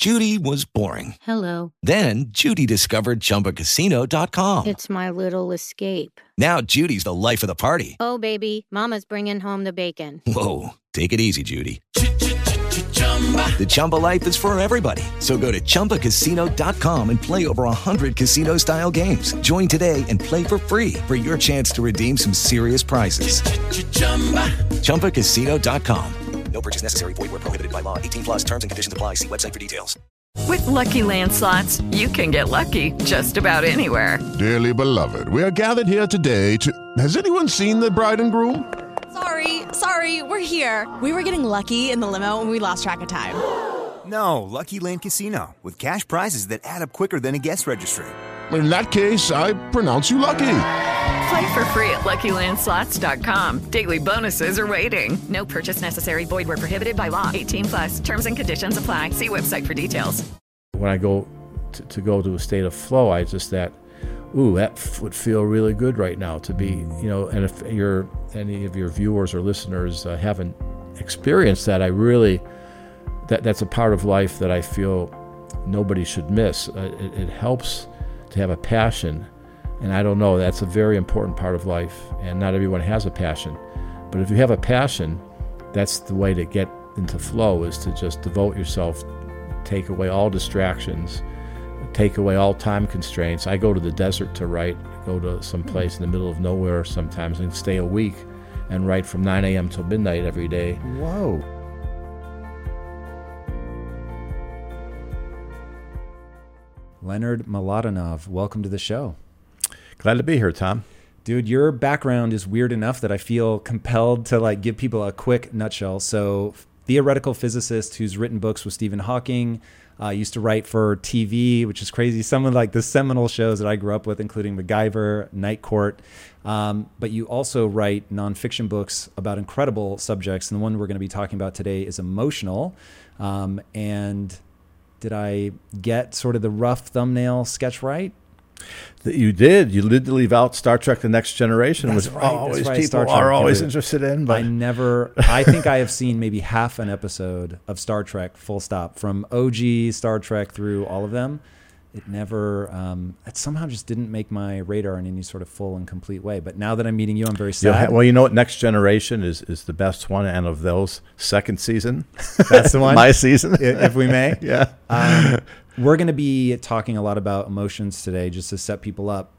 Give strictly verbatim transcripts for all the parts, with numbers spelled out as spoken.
Judy was boring. Hello. Then Judy discovered Chumba Casino dot com. It's my little escape. Now Judy's the life of the party. Oh, baby, mama's bringing home the bacon. Whoa, take it easy, Judy. The Chumba life is for everybody. So go to Chumba Casino dot com and play over one hundred casino-style games. Join today and play for free for your chance to redeem some serious prizes. Chumba Casino dot com. No purchase necessary. Void where prohibited by law. eighteen plus terms and conditions apply. See website for details. With Lucky Land Slots, you can get lucky just about anywhere. Dearly beloved, we are gathered here today to... Has anyone seen the bride and groom? Sorry, sorry, we're here. We were getting lucky in the limo and we lost track of time. No, Lucky Land Casino, with cash prizes that add up quicker than a guest registry. In that case, I pronounce you lucky. Play for free at Lucky Land Slots dot com. Daily bonuses are waiting. No purchase necessary. Void where prohibited by law. eighteen plus. Terms and conditions apply. See website for details. When I go to, to go to a state of flow, I just that, ooh, that f- would feel really good right now to be, you know. And if you're any of your viewers or listeners uh, haven't experienced that, I really that that's a part of life that I feel nobody should miss. Uh, it, it helps to have a passion. And I don't know, that's a very important part of life, and not everyone has a passion. But if you have a passion, that's the way to get into flow, is to just devote yourself, take away all distractions, take away all time constraints. I go to the desert to write, go to some place in the middle of nowhere sometimes and stay a week and write from nine a.m. till midnight every day. Whoa. Leonard Mladenov, welcome to the show. Glad to be here, Tom. Dude, your background is weird enough that I feel compelled to like give people a quick nutshell. So, theoretical physicist who's written books with Stephen Hawking, uh, used to write for T V, which is crazy. Some of like the seminal shows that I grew up with, including MacGyver, Night Court. Um, but you also write nonfiction books about incredible subjects. And the one we're going to be talking about today is emotional. Um, and did I get sort of the rough thumbnail sketch right? You did. You did leave out Star Trek: The Next Generation, That's which right, always that's right. people Star Trek, are always dude. interested in. But I never, I think I have seen maybe half an episode of Star Trek, full stop, from O G Star Trek through all of them. It never, um, it somehow just didn't make my radar in any sort of full and complete way. But now that I'm meeting you, I'm very sad. Yeah, well, you know what? Next Generation is, is the best one, and of those, second season. That's the one? My season. If we may. Yeah. Um, we're going to be talking a lot about emotions today, just to set people up.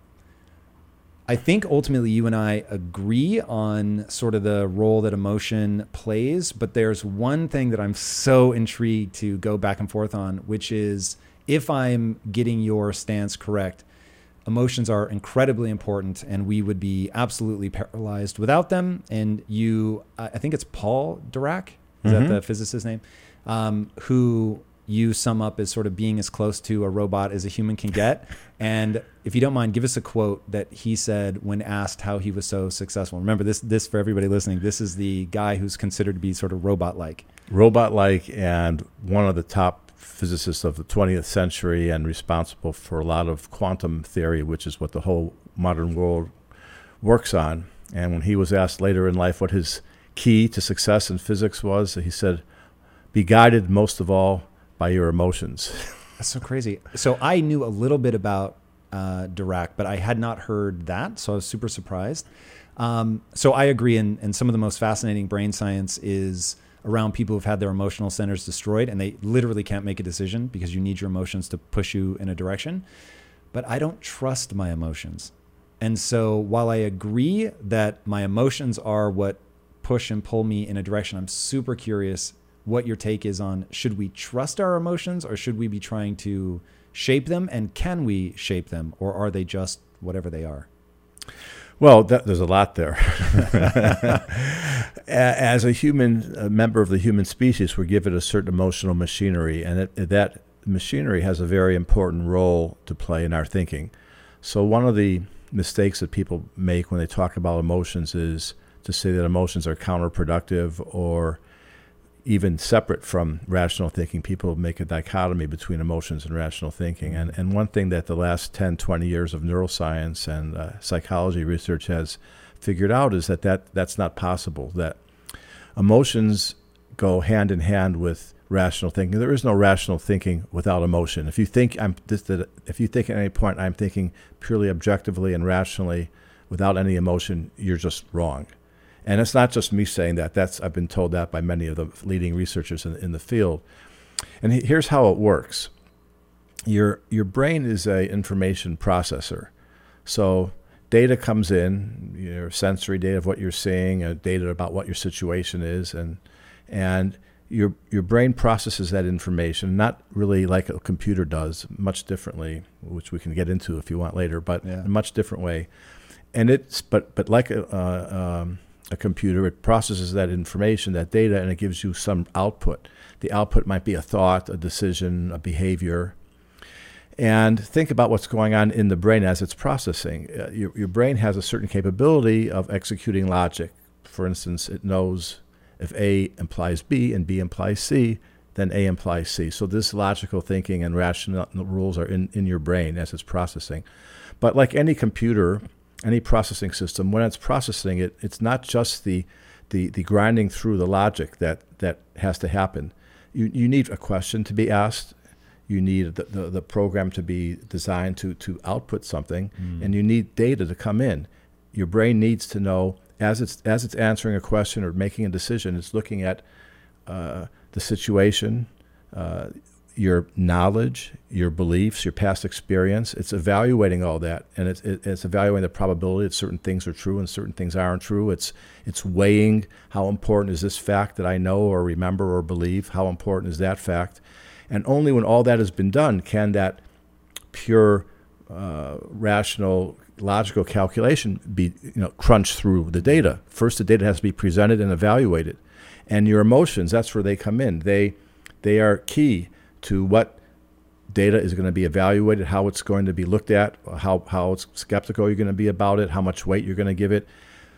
I think ultimately you and I agree on sort of the role that emotion plays, but there's one thing that I'm so intrigued to go back and forth on, which is, if I'm getting your stance correct, emotions are incredibly important and we would be absolutely paralyzed without them. And you, I think it's Paul Dirac, is Mm-hmm. that the physicist's name, um, who you sum up as sort of being as close to a robot as a human can get. And if you don't mind, give us a quote that he said when asked how he was so successful. Remember, this, this for everybody listening, this is the guy who's considered to be sort of robot-like. Robot-like, and one of the top physicists of the twentieth century, and responsible for a lot of quantum theory, which is what the whole modern world works on. And when he was asked later in life what his key to success in physics was, he said, "Be guided most of all by your emotions." That's so crazy. So I knew a little bit about uh, Dirac, but I had not heard that, so I was super surprised. Um, so I agree, and, and some of the most fascinating brain science is around people who've had their emotional centers destroyed, and they literally can't make a decision because you need your emotions to push you in a direction. But I don't trust my emotions. And so while I agree that my emotions are what push and pull me in a direction, I'm super curious what your take is on, should we trust our emotions or should we be trying to shape them? And can we shape them, or are they just whatever they are? Well, that, there's a lot there. As a human, a member of the human species, we're given a certain emotional machinery, and it, that machinery has a very important role to play in our thinking. So one of the mistakes that people make when they talk about emotions is to say that emotions are counterproductive or even separate from rational thinking. People make a dichotomy between emotions and rational thinking. And and one thing that the last ten, twenty years of neuroscience and uh, psychology research has figured out is that, that that's not possible, that emotions go hand in hand with rational thinking. There is no rational thinking without emotion. If you think I'm this, that if you think at any point I'm thinking purely objectively and rationally without any emotion, you're just wrong. And it's not just me saying that. That's I've been told that by many of the leading researchers in, in the field. And he, here's how it works. Your your brain is a information processor. So data comes in, your sensory data of what you're seeing, uh, data about what your situation is, and and your your brain processes that information, not really like a computer does, much differently, which we can get into if you want later, but yeah. in a much different way. And it's but but like a uh, um, a computer, it processes that information, that data, and it gives you some output. The output might be a thought, a decision, a behavior. And think about what's going on in the brain as it's processing. Uh, your, your brain has a certain capability of executing logic. For instance, it knows if A implies B and B implies C, then A implies C. So this logical thinking and rational rules are in, in your brain as it's processing. But like any computer, any processing system, when it's processing it, it's not just the the, the grinding through the logic that, that has to happen. You, you need a question to be asked. You need the, the, the program to be designed to, to output something, mm. and you need data to come in. Your brain needs to know, as it's as it's answering a question or making a decision, it's looking at uh, the situation, uh, your knowledge, your beliefs, your past experience. It's evaluating all that, and it's it, it's evaluating the probability that certain things are true and certain things aren't true. It's it's weighing how important is this fact that I know or remember or believe. How important is that fact? And only when all that has been done can that pure, uh, rational, logical calculation be, you know, crunched through the data. First, the data has to be presented and evaluated. And your emotions, that's where they come in. They, they are key to what data is going to be evaluated, how it's going to be looked at, how, how skeptical you're going to be about it, how much weight you're going to give it.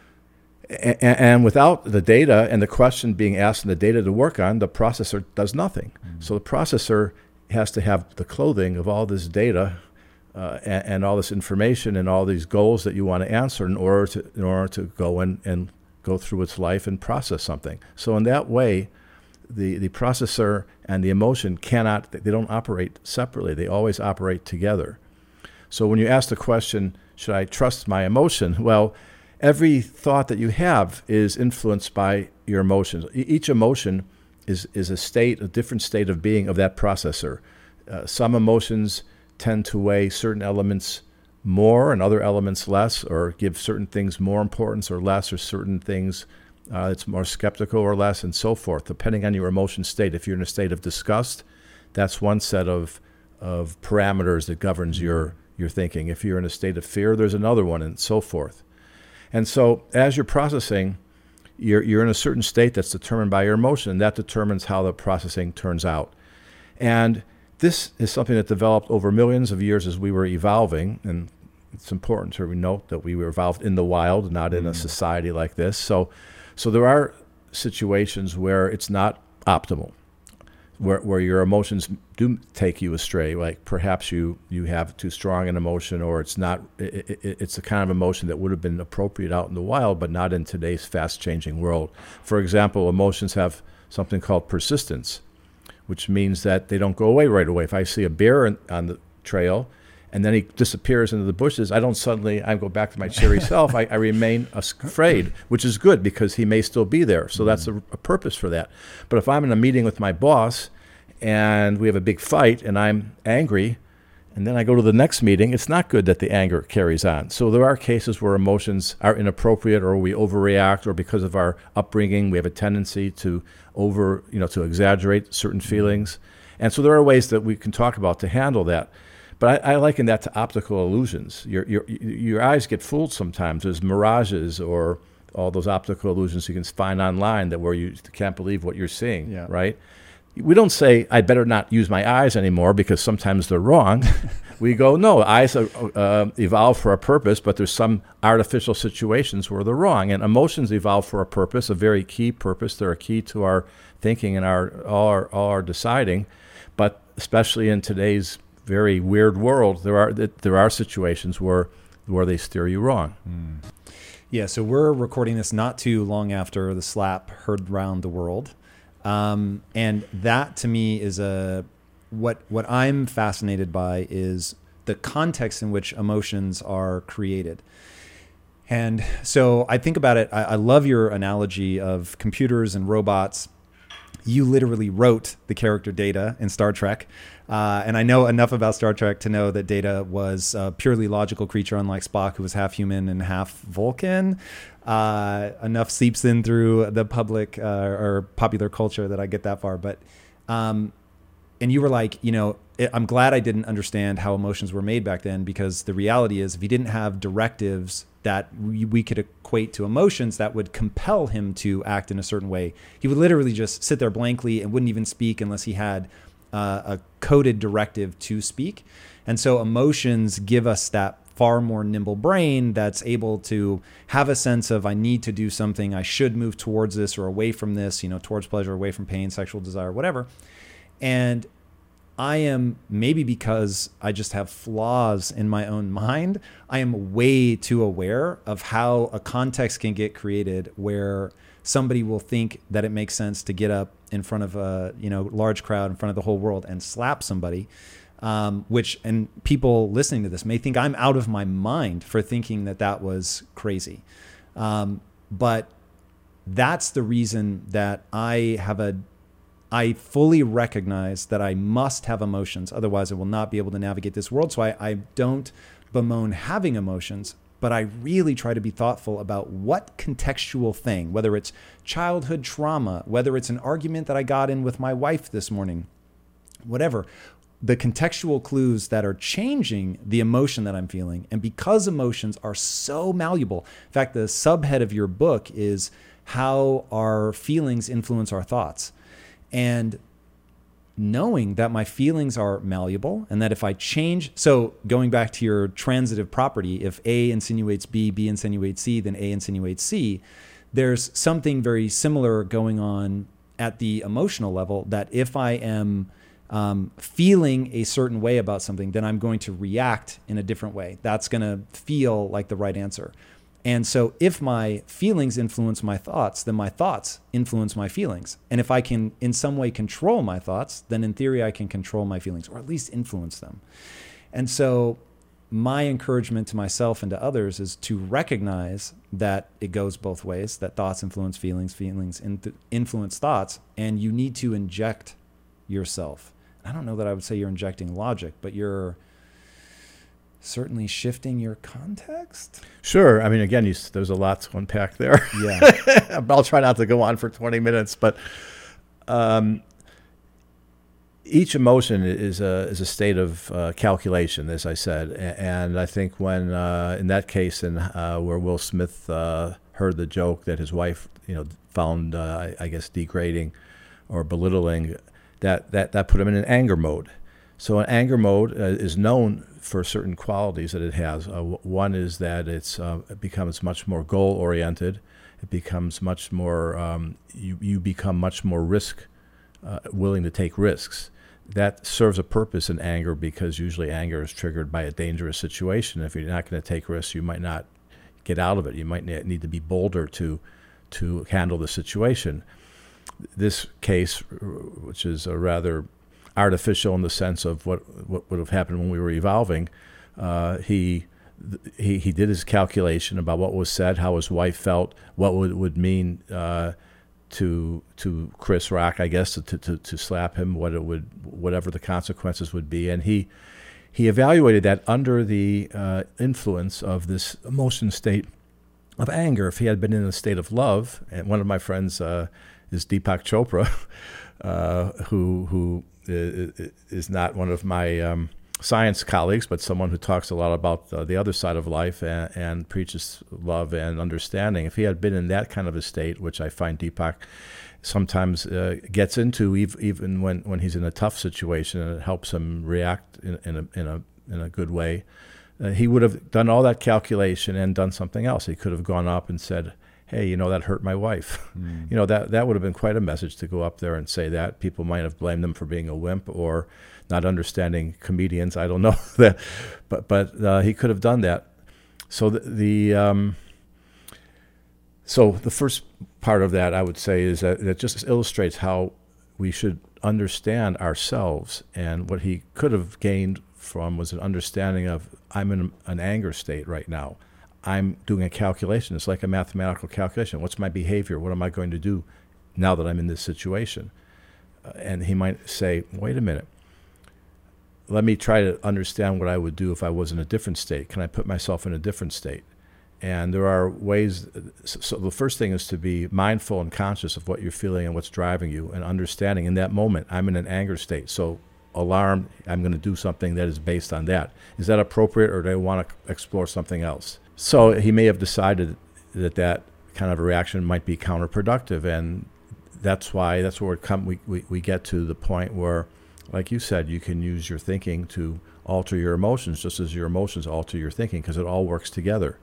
And, and without the data and the question being asked and the data to work on, the processor does nothing. Mm-hmm. So the processor has to have the clothing of all this data uh, and, and all this information and all these goals that you want to answer in order to in order to go and, and go through its life and process something. So in that way, the, the processor and the emotion cannot, they don't operate separately. They always operate together. So when you ask the question, should I trust my emotion? Well, every thought that you have is influenced by your emotions. E- each emotion is, is a state, a different state of being of that processor. Uh, some emotions tend to weigh certain elements more and other elements less, or give certain things more importance or less, or certain things uh, it's more skeptical or less, and so forth, depending on your emotion state. If you're in a state of disgust, that's one set of of parameters that governs your, your thinking. If you're in a state of fear, there's another one, and so forth. And so as you're processing, you're you're in a certain state that's determined by your emotion, and that determines how the processing turns out. And this is something that developed over millions of years as we were evolving, and it's important to note that we were evolved in the wild, not in a society like this. So so there are situations where it's not optimal, where where your emotions do take you astray, like perhaps you, you have too strong an emotion, or it's not it, it, it's the kind of emotion that would have been appropriate out in the wild, but not in today's fast-changing world. For example, emotions have something called persistence, which means that they don't go away right away. If I see a bear in, on the trail, and then he disappears into the bushes, I don't suddenly, I go back to my cheery self. I, I remain afraid, which is good because he may still be there. So that's a, a purpose for that. But if I'm in a meeting with my boss and we have a big fight and I'm angry, and then I go to the next meeting, it's not good that the anger carries on. So there are cases where emotions are inappropriate, or we overreact, or because of our upbringing, we have a tendency to over, you know, to exaggerate certain feelings. And so there are ways that we can talk about to handle that. But I, I liken that to optical illusions. Your, your your eyes get fooled sometimes. There's mirages or all those optical illusions you can find online that where you can't believe what you're seeing, yeah. right? We don't say, I'd better not use my eyes anymore because sometimes they're wrong. We go, no, eyes are, uh, evolve for a purpose, but there's some artificial situations where they're wrong. And emotions evolve for a purpose, a very key purpose. They're a key to our thinking and our all our, all our deciding. But especially in today's very weird world, there are there are situations where where they steer you wrong. Mm. Yeah, so we're recording this not too long after the slap heard round the world. Um, and that to me is a, what, what I'm fascinated by is the context in which emotions are created. And so I think about it. I, I love your analogy of computers and robots. You literally wrote the character Data in Star Trek. Uh, and I know enough about Star Trek to know that Data was a purely logical creature, unlike Spock, who was half human and half Vulcan. Uh, enough seeps in through the public uh, or popular culture that I get that far. But, um, and you were like, you know, I'm glad I didn't understand how emotions were made back then, because the reality is if he didn't have directives that we, we could equate to emotions that would compel him to act in a certain way, he would literally just sit there blankly and wouldn't even speak unless he had uh, a coded directive to speak. And so emotions give us that far more nimble brain that's able to have a sense of, I need to do something, I should move towards this or away from this, you know, towards pleasure, away from pain, sexual desire, whatever. And I am, maybe because I just have flaws in my own mind, I am way too aware of how a context can get created where somebody will think that it makes sense to get up in front of a, you know, large crowd in front of the whole world and slap somebody, um, which, and people listening to this may think I'm out of my mind for thinking that that was crazy. Um, but that's the reason that I have a I fully recognize that I must have emotions. Otherwise, I will not be able to navigate this world. So I, I don't bemoan having emotions, but I really try to be thoughtful about what contextual thing, whether it's childhood trauma, whether it's an argument that I got in with my wife this morning, whatever, the contextual clues that are changing the emotion that I'm feeling. And because emotions are so malleable, in fact, the subhead of your book is how our feelings influence our thoughts. And knowing that my feelings are malleable and that if I change, so going back to your transitive property, if A insinuates B, B insinuates C, then A insinuates C, there's something very similar going on at the emotional level, that if I am um, feeling a certain way about something, then I'm going to react in a different way. That's going to feel like the right answer. And so if my feelings influence my thoughts, then my thoughts influence my feelings. And if I can in some way control my thoughts, then in theory I can control my feelings, or at least influence them. And so my encouragement to myself and to others is to recognize that it goes both ways, that thoughts influence feelings, feelings influence thoughts, and you need to inject yourself. I don't know that I would say you're injecting logic, but you're certainly shifting your context. Sure. I mean, again, you, there's a lot to unpack there. Yeah. I'll try not to go on for twenty minutes, but um, each emotion is a is a state of uh, calculation, as I said. And I think when, uh, in that case, in uh, where Will Smith uh, heard the joke that his wife, you know, found, uh, I guess, degrading or belittling, that, that, that put him in an anger mode. So an anger mode uh, is known for certain qualities that it has. Uh, one is that it's uh, it becomes much more goal-oriented. It becomes much more, um, you, you become much more risk, uh, willing to take risks. That serves a purpose in anger, because usually anger is triggered by a dangerous situation. If you're not going to take risks, you might not get out of it. You might need to be bolder to to handle the situation. This case, which is a rather artificial in the sense of what, what would have happened when we were evolving, uh, he, he he did his calculation about what was said, how his wife felt, what would would mean uh, to to Chris Rock, I guess, to, to to slap him, what it would, whatever the consequences would be, and he he evaluated that under the uh, influence of this emotion state of anger. If he had been in a state of love, and one of my friends uh, is Deepak Chopra, uh, who who is not one of my um, science colleagues, but someone who talks a lot about uh, the other side of life and, and preaches love and understanding. If he had been in that kind of a state, which I find Deepak sometimes uh, gets into, even when, when he's in a tough situation, and it helps him react in, in a in a in a good way, uh, he would have done all that calculation and done something else. He could have gone up and said, hey, you know, that hurt my wife. Mm. You know, that that would have been quite a message to go up there and say that. People might have blamed him for being a wimp or not understanding comedians. I don't know that, but but uh, he could have done that. So the, the um, So the first part of that, I would say, is that it just illustrates how we should understand ourselves. And what he could have gained from was an understanding of, I'm in an anger state right now. I'm doing a calculation. It's like a mathematical calculation. What's my behavior? What am I going to do now that I'm in this situation? Uh, and he might say, wait a minute. Let me try to understand what I would do if I was in a different state. Can I put myself in a different state? And there are ways. So the first thing is to be mindful and conscious of what you're feeling and what's driving you, and understanding in that moment, I'm in an anger state. So alarmed, I'm going to do something that is based on that. Is that appropriate, or do I want to explore something else? So he may have decided that that kind of a reaction might be counterproductive. And that's why, that's where it come, we, we, we get to the point where, like you said, you can use your thinking to alter your emotions, just as your emotions alter your thinking, because it all works together.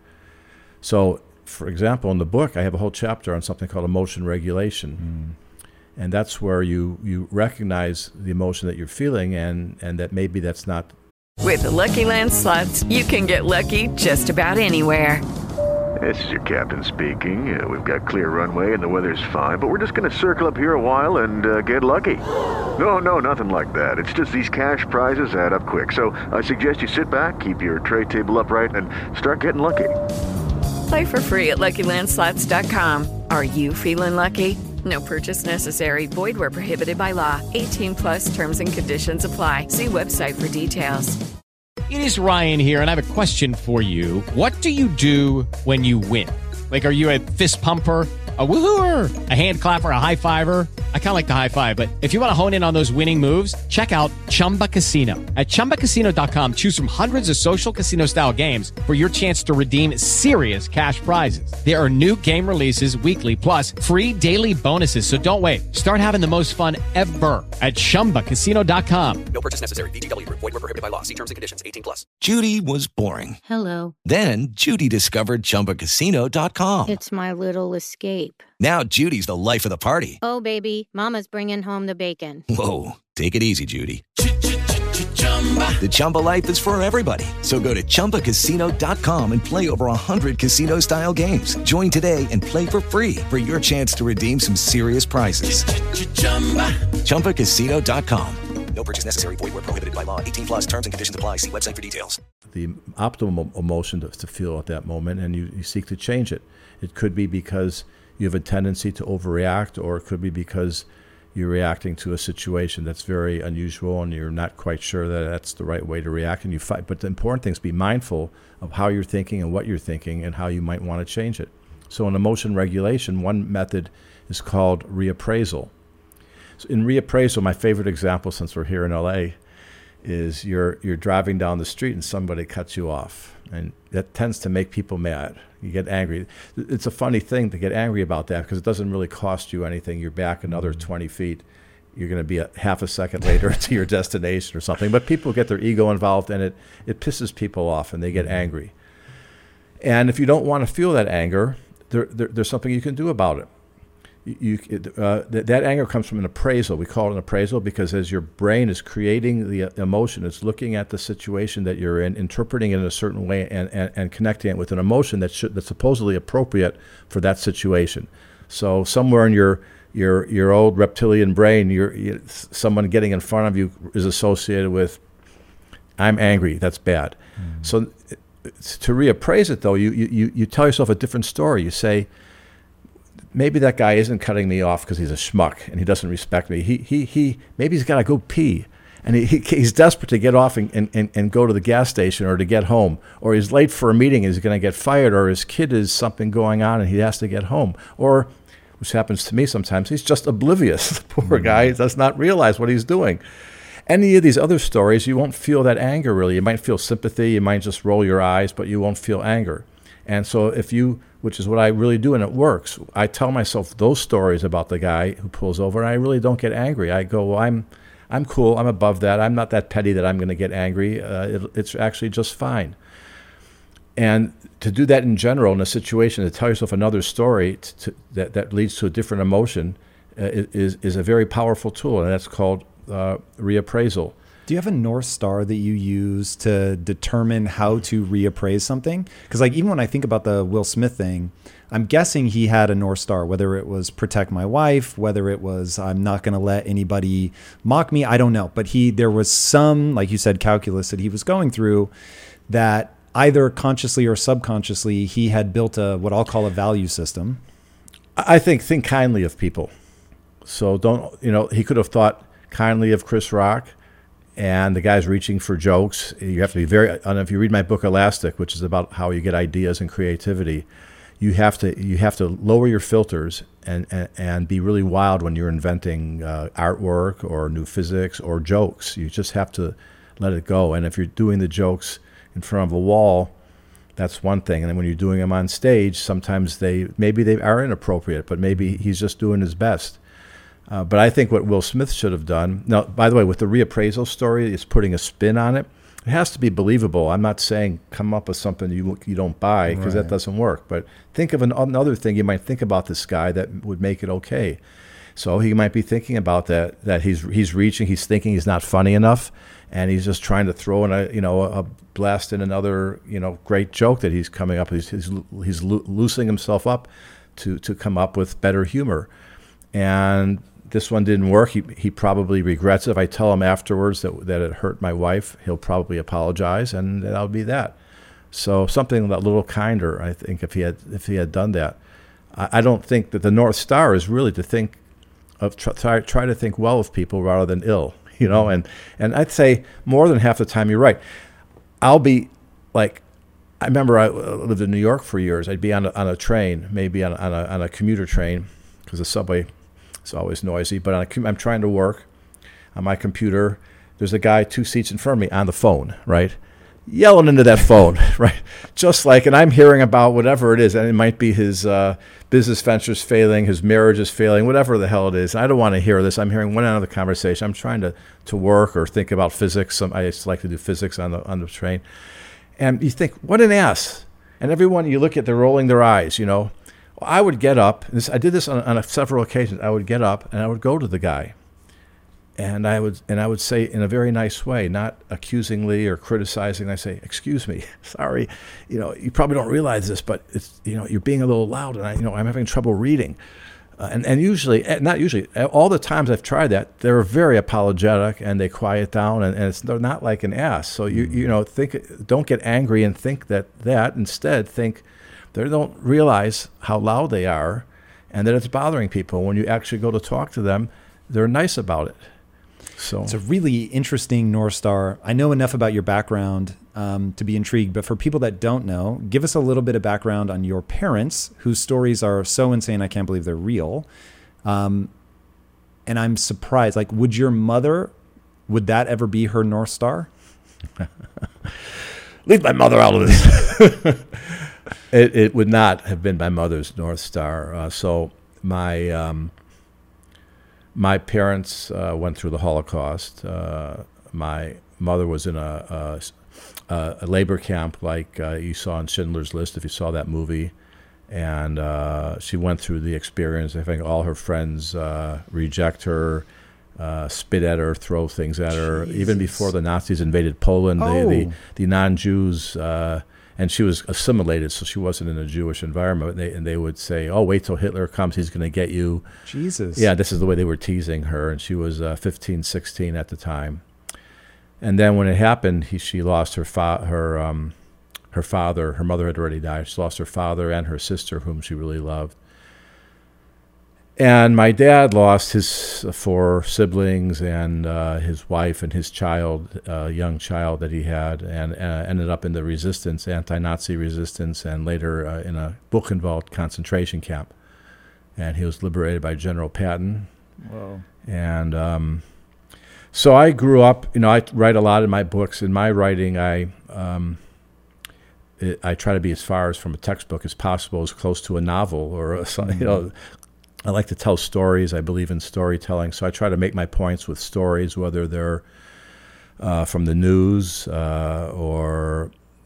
So, for example, in the book, I have a whole chapter on something called emotion regulation. Mm. And that's where you, you recognize the emotion that you're feeling, and, and that maybe that's not. With the Lucky Land Slots, you can get lucky just about anywhere. This is your captain speaking. Uh, we've got clear runway and the weather's fine, but we're just going to circle up here a while and uh, get lucky. No, no, nothing like that. It's just these cash prizes add up quick. So I suggest you sit back, keep your tray table upright, and start getting lucky. Play for free at Lucky Land Slots dot com. Are you feeling lucky? No purchase necessary. Void where prohibited by law. eighteen plus terms and conditions apply. See website for details. It is Ryan here, and I have a question for you. What do you do when you win? Like, are you a fist pumper, a woohooer, a hand clapper, a high fiver? I kind of like the high five, but if you want to hone in on those winning moves, check out Chumba Casino. At Chumba Casino dot com, choose from hundreds of social casino-style games for your chance to redeem serious cash prizes. There are new game releases weekly, plus free daily bonuses. So don't wait. Start having the most fun ever at Chumba Casino dot com. No purchase necessary. V G W. Void where prohibited by law. See terms and conditions. eighteen plus. Judy was boring. Hello. Then Judy discovered Chumba Casino dot com. It's my little escape. Now Judy's the life of the party. Oh, baby, mama's bringing home the bacon. Whoa, take it easy, Judy. The Chumba life is for everybody. So go to Chumba Casino dot com and play over one hundred casino-style games. Join today and play for free for your chance to redeem some serious prizes. Chumba Casino dot com. No purchase necessary. Void where prohibited by law. eighteen plus terms and conditions apply. See website for details. The optimal emotion to, to feel at that moment, and you, you seek to change it. It could be because you have a tendency to overreact, or it could be because you're reacting to a situation that's very unusual and you're not quite sure that that's the right way to react, and you fight. But the important thing is be mindful of how you're thinking and what you're thinking and how you might want to change it. So in emotion regulation, one method is called reappraisal. So in reappraisal, my favorite example, since we're here in L A, is you're you're driving down the street and somebody cuts you off, and that tends to make people mad. You get angry. It's a funny thing to get angry about that, because it doesn't really cost you anything. You're back another twenty feet. You're going to be a half a second later to your destination or something. But people get their ego involved, and it, it pisses people off, and they get angry. And if you don't want to feel that anger, there, there, there's something you can do about it. You, uh, that, that anger comes from an appraisal. We call it an appraisal because as your brain is creating the emotion, it's looking at the situation that you're in, interpreting it in a certain way, and, and, and connecting it with an emotion that should, that's supposedly appropriate for that situation. So somewhere in your your your old reptilian brain, you're, you, someone getting in front of you is associated with, I'm angry, that's bad. Mm. So to reappraise it, though, you, you, you tell yourself a different story. You say, maybe that guy isn't cutting me off because he's a schmuck and he doesn't respect me. He he he. Maybe he's got to go pee, and he, he he's desperate to get off and, and, and go to the gas station or to get home, or he's late for a meeting and he's going to get fired, or his kid is something going on and he has to get home, or, which happens to me sometimes, he's just oblivious. The poor mm-hmm. guy does not realize what he's doing. Any of these other stories, you won't feel that anger really. You might feel sympathy, you might just roll your eyes, but you won't feel anger. And so if you, which is what I really do, and it works, I tell myself those stories about the guy who pulls over, and I really don't get angry. I go, well, I'm I'm cool. I'm above that. I'm not that petty that I'm going to get angry. Uh, it, it's actually just fine. And to do that in general in a situation, to tell yourself another story to, to, that, that leads to a different emotion uh, is, is a very powerful tool, and that's called uh, reappraisal. Do you have a North Star that you use to determine how to reappraise something? Because like even when I think about the Will Smith thing, I'm guessing he had a North Star, whether it was protect my wife, whether it was I'm not going to let anybody mock me. I don't know. But he there was some, like you said, calculus that he was going through that either consciously or subconsciously he had built a what I'll call a value system. I think think kindly of people. So don't, you know, he could have thought kindly of Chris Rock. And the guy's reaching for jokes. You have to be very, I don't know if you read my book Elastic, which is about how you get ideas and creativity, you have to you have to lower your filters and, and, and be really wild when you're inventing uh, artwork or new physics or jokes. You just have to let it go. And if you're doing the jokes in front of a wall, that's one thing. And then when you're doing them on stage, sometimes they maybe they are inappropriate, but maybe he's just doing his best. Uh, but I think what Will Smith should have done, now, by the way, with the reappraisal story, it's putting a spin on it. It has to be believable. I'm not saying come up with something you you don't buy, because right. that doesn't work. But think of an, another thing you might think about this guy that would make it okay. So he might be thinking about that, that he's he's reaching, he's thinking he's not funny enough, and he's just trying to throw in a, you know, a blast in another, you know, great joke that he's coming up. He's he's, he's lo- loosening himself up to, to come up with better humor. And this one didn't work. He he probably regrets it. If I tell him afterwards that that it hurt my wife, he'll probably apologize, and that'll be that. So something a little kinder, I think, if he had if he had done that. I, I don't think that the North Star is really to think of try try to think well of people rather than ill, you know. And and I'd say more than half the time you're right. I'll be like, I remember I lived in New York for years. I'd be on a, on a train, maybe on on a, on a commuter train, because the subway. It's always noisy, but on a, I'm trying to work on my computer. There's a guy two seats in front of me on the phone, right? Yelling into that phone, right? Just like, and I'm hearing about whatever it is, and it might be his uh, business ventures failing, his marriage is failing, whatever the hell it is. I don't want to hear this. I'm hearing one end of the conversation. I'm trying to, to work or think about physics. Some, I used to like to do physics on the on the train. And you think, what an ass. And everyone, you look at, they're rolling their eyes, you know. I would get up, this, I did this on, on a, several occasions. I would get up and I would go to the guy, and I would and I would say in a very nice way, not accusingly or criticizing. I say, "Excuse me, sorry, you know, you probably don't realize this, but it's, you know, you're being a little loud, and I, you know, I'm having trouble reading." Uh, and and usually, not usually, all the times I've tried that, they're very apologetic and they quiet down, and, and it's they're not like an ass. So you you know think, don't get angry and think that that instead think. They don't realize how loud they are and that it's bothering people. When you actually go to talk to them, they're nice about it. So it's a really interesting North Star. I know enough about your background um, to be intrigued, but for people that don't know, give us a little bit of background on your parents, whose stories are so insane I can't believe they're real. Um, and I'm surprised. Like, would your mother, would that ever be her North Star? Leave my mother out of this. It, it would not have been my mother's North Star. Uh, so my um, my parents uh, went through the Holocaust. Uh, my mother was in a, a, a labor camp like uh, you saw in Schindler's List, if you saw that movie. And uh, she went through the experience. I think all her friends uh, reject her, uh, spit at her, throw things at her. Jesus. Even before the Nazis invaded Poland, oh. the, the, the non-Jews... Uh, And she was assimilated, so she wasn't in a Jewish environment. And they, and they would say, "Oh, wait till Hitler comes; he's going to get you." Jesus. Yeah, this is the way they were teasing her, and she was uh, fifteen, sixteen at the time. And then when it happened, he, she lost her fa- her um, her father. Her mother had already died. She lost her father and her sister, whom she really loved. And my dad lost his four siblings and uh, his wife and his child, uh, young child that he had, and uh, ended up in the resistance, anti-Nazi resistance, and later uh, in a Buchenwald concentration camp. And he was liberated by General Patton. Wow. And um, so I grew up, you know, I write a lot in my books. In my writing, I um, it, I try to be as far as from a textbook as possible, as close to a novel or a, you know. I like to tell stories. I believe in storytelling. So I try to make my points with stories, whether they're uh, from the news uh, or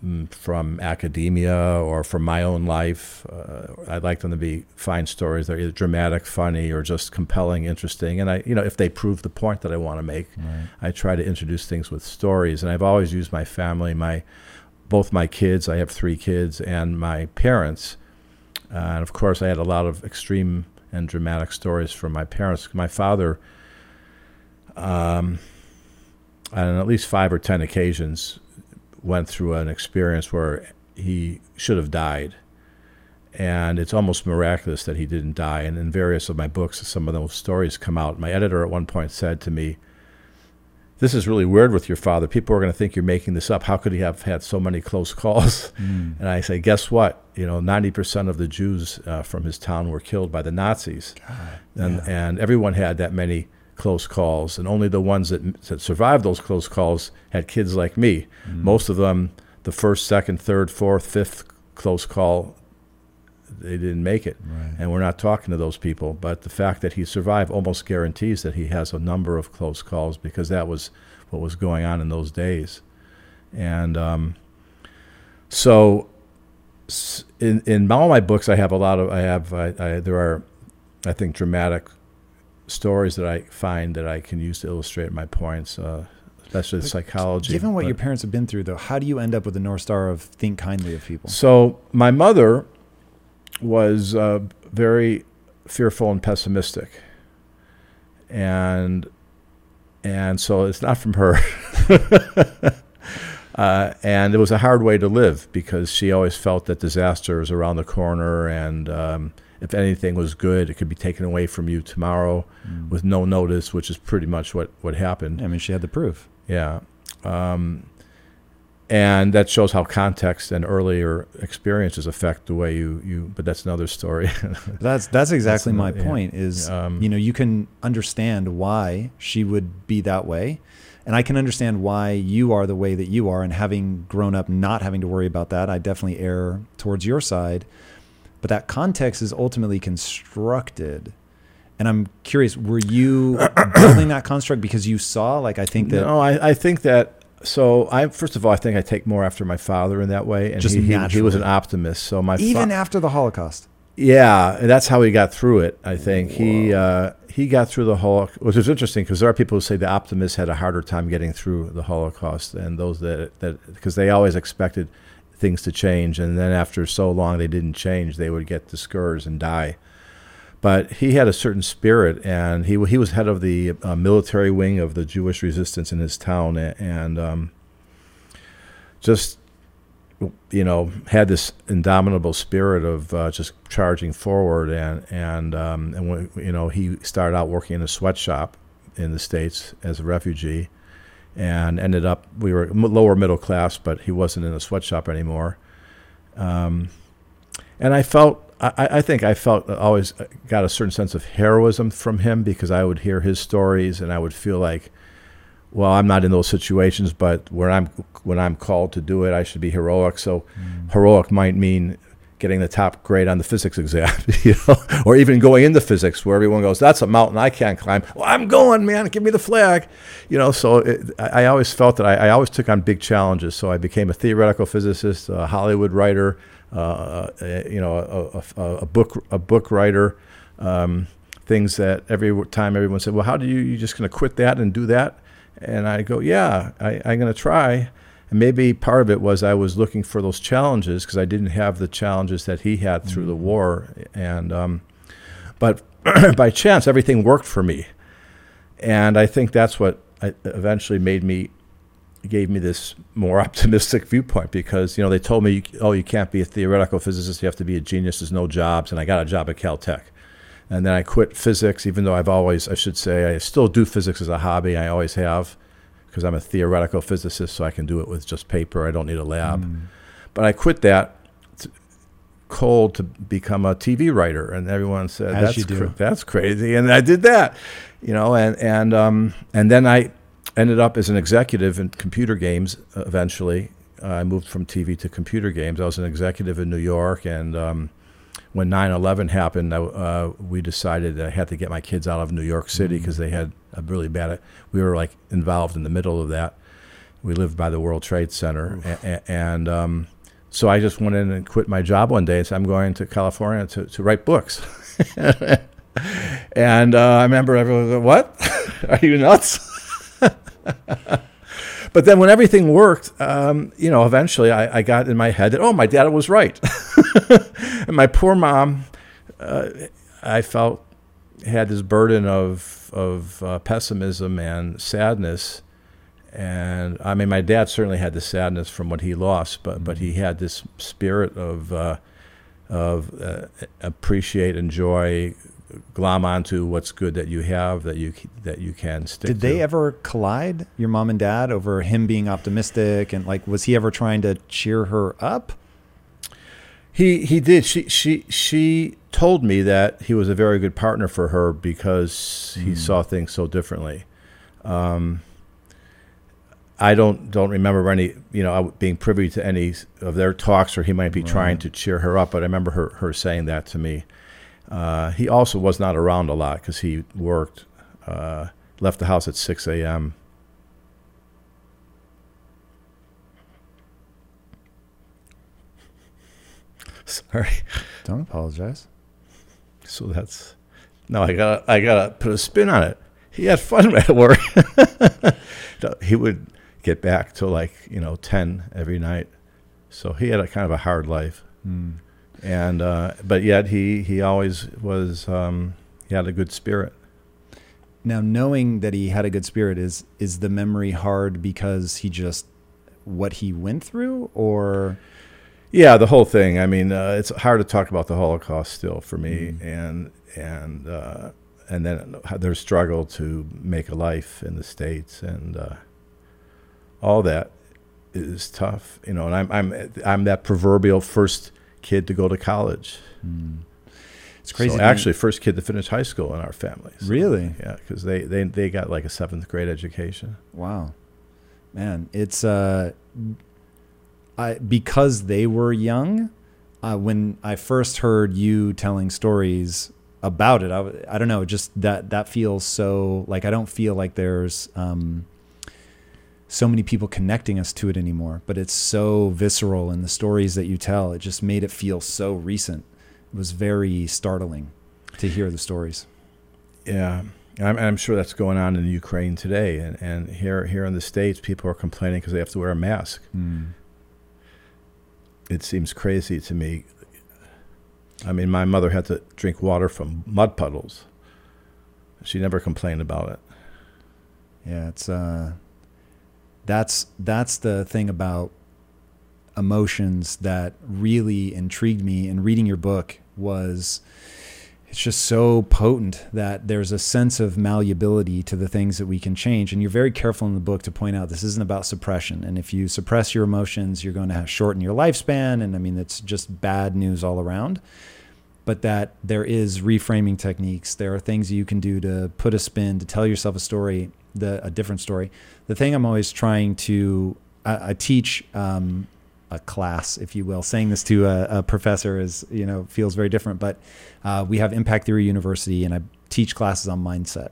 mm, from academia or from my own life. Uh, I like them to be fine stories. They're either dramatic, funny, or just compelling, interesting. And I, you know, if they prove the point that I want to make, Right. I try to introduce things with stories. And I've always used my family, my both my kids. I have three kids, and my parents. Uh, and of course, I had a lot of extreme and dramatic stories from my parents. My father, um, on at least five or ten occasions, went through an experience where he should have died. And it's almost miraculous that he didn't die. And in various of my books, some of those stories come out. My editor at one point said to me, "This is really weird with your father. People are going to think you're making this up. How could he have had so many close calls?" Mm. And I say, guess what? You know, ninety percent of the Jews uh, from his town were killed by the Nazis. God, and, yeah. and everyone had that many close calls. And only the ones that, that survived those close calls had kids like me. Mm. Most of them, the first, second, third, fourth, fifth close call, they didn't make it. Right. And we're not talking to those people. But the fact that he survived almost guarantees that he has a number of close calls, because that was what was going on in those days. And um, so in in all my books, I have a lot of, I have, I, I, there are, I think, dramatic stories that I find that I can use to illustrate my points, uh, especially the psychology. Given what But- your parents have been through, though, how do you end up with the North Star of think kindly of people? So my mother was uh, very fearful and pessimistic, and and so it's not from her. uh, and it was a hard way to live, because she always felt that disaster was around the corner, and um, if anything was good, it could be taken away from you tomorrow Mm. with no notice, which is pretty much what, what happened. I mean, she had the proof. Yeah. Um, and that shows how context and earlier experiences affect the way you, you but that's another story. That's that's exactly That's my another- yeah. point is, Um, you know, you can understand why she would be that way. And I can understand why you are the way that you are. And having grown up not having to worry about that, I definitely err towards your side. But that context is ultimately constructed. And I'm curious, were you building that construct because you saw, like, I think that... No, I, I think that, so I, first of all, I think I take more after my father in that way. And Just he, he, he naturally. was an optimist. So my Even fa- after the Holocaust. Yeah, and that's how he got through it, I think. He uh, he got through the Holocaust, which is interesting, because there are people who say the optimists had a harder time getting through the Holocaust than those that, that because they always expected things to change, and then after so long they didn't change, they would get discouraged and die. But he had a certain spirit, and he he was head of the uh, military wing of the Jewish resistance in his town, and um, just, you know, had this indomitable spirit of uh, just charging forward. And and um, and when, you know, he started out working in a sweatshop in the States as a refugee, and ended up, we were lower middle class, but he wasn't in a sweatshop anymore. Um, and I felt. I, I think I felt always got a certain sense of heroism from him, because I would hear his stories and I would feel like, well, I'm not in those situations, but when I'm when I'm called to do it, I should be heroic. So mm. heroic might mean getting the top grade on the physics exam, you know, or even going into physics where everyone goes, "That's a mountain I can't climb." Well, I'm going, man. Give me the flag, you know. So it, I, I always felt that I, I always took on big challenges. So I became a theoretical physicist, a Hollywood writer. Uh, a, you know, a, a, a book, a book writer, um, things that every time everyone said, "Well, how do you, you just going to quit that and do that?" And I go, "Yeah, I, I'm going to try." And maybe part of it was I was looking for those challenges, because I didn't have the challenges that he had through mm-hmm. the war. And um, but by chance, everything worked for me, and I think that's what I, eventually made me. Gave me this more optimistic viewpoint, because, you know, they told me, oh, you can't be a theoretical physicist, you have to be a genius, there's no jobs. And I got a job at Caltech. And then I quit physics, even though I've always, I should say, I still do physics as a hobby. I always have, because I'm a theoretical physicist, so I can do it with just paper. I don't need a lab. Mm. But I quit that to, cold to become a T V writer. And everyone said, As that's, you do. cr- that's crazy. And I did that, you know, and, and, um, and then I ended up as an executive in computer games uh, eventually. Uh, I moved from T V to computer games. I was an executive in New York, and um, when nine eleven happened, I, uh, we decided I had to get my kids out of New York City, because mm-hmm. they had a really bad, we were like involved in the middle of that. we lived by the World Trade Center, and, and um, so I just went in and quit my job one day and said, I'm going to California to, to write books. And uh, I remember everyone going, what? Are you nuts? But then when everything worked, um, you know, eventually I, I got in my head that, oh, my dad was right. And my poor mom, uh, I felt, had this burden of, of uh, pessimism and sadness. And I mean, my dad certainly had the sadness from what he lost, but, but he had this spirit of, uh, of uh, appreciate, enjoy, glom onto what's good that you have, that you that you can stick to. Did they ever collide, your mom and dad, over him being optimistic? And like, was he ever trying to cheer her up? He he did. She she she told me that he was a very good partner for her because he mm. saw things so differently. Um, I don't don't remember any, you know, being privy to any of their talks, or he might be right. trying to cheer her up. But I remember her her saying that to me. Uh, he also was not around a lot because he worked, uh, left the house at six a.m. Sorry. Don't apologize. So that's, no, I gotta, I gotta put a spin on it. He had fun at work. He would get back till like, you know, ten every night. So he had a kind of a hard life. Mm. And uh, but yet he he always was um, he had a good spirit. Now, knowing that he had a good spirit, is is the memory hard because he just what he went through, or? Yeah, the whole thing. I mean, uh, it's hard to talk about the Holocaust still for me, mm. and and uh, and then their struggle to make a life in the States, and uh, all that is tough, you know. And I'm I'm I'm that proverbial first kid to go to college. Mm. It's crazy. So actually, first kid to finish high school in our family. So, really? Yeah, because they, they, they got like a seventh grade education. Wow, man, it's uh, I because they were young. Uh, when I first heard you telling stories about it, I, I don't know, just that that feels so like I don't feel like there's um. so many people connecting us to it anymore, but it's so visceral in the stories that you tell. It just made it feel so recent. It was very startling to hear the stories. Yeah, I'm, I'm sure that's going on in Ukraine today, and, and here here in the States, people are complaining because they have to wear a mask. Mm. It seems crazy to me. I mean, my mother had to drink water from mud puddles. She never complained about it. Yeah, it's uh. That's that's the thing about emotions that really intrigued me in reading your book. Was it's just so potent that there's a sense of malleability to the things that we can change. And you're very careful in the book to point out this isn't about suppression. And if you suppress your emotions, you're going to have shorten your lifespan. And I mean, it's just bad news all around. But that there is reframing techniques. There are things you can do to put a spin, to tell yourself a story, the, a different story. The thing I'm always trying to, I, I teach um, a class, if you will. Saying this to a, a professor is, you know, feels very different. But uh, we have Impact Theory University, and I teach classes on mindset.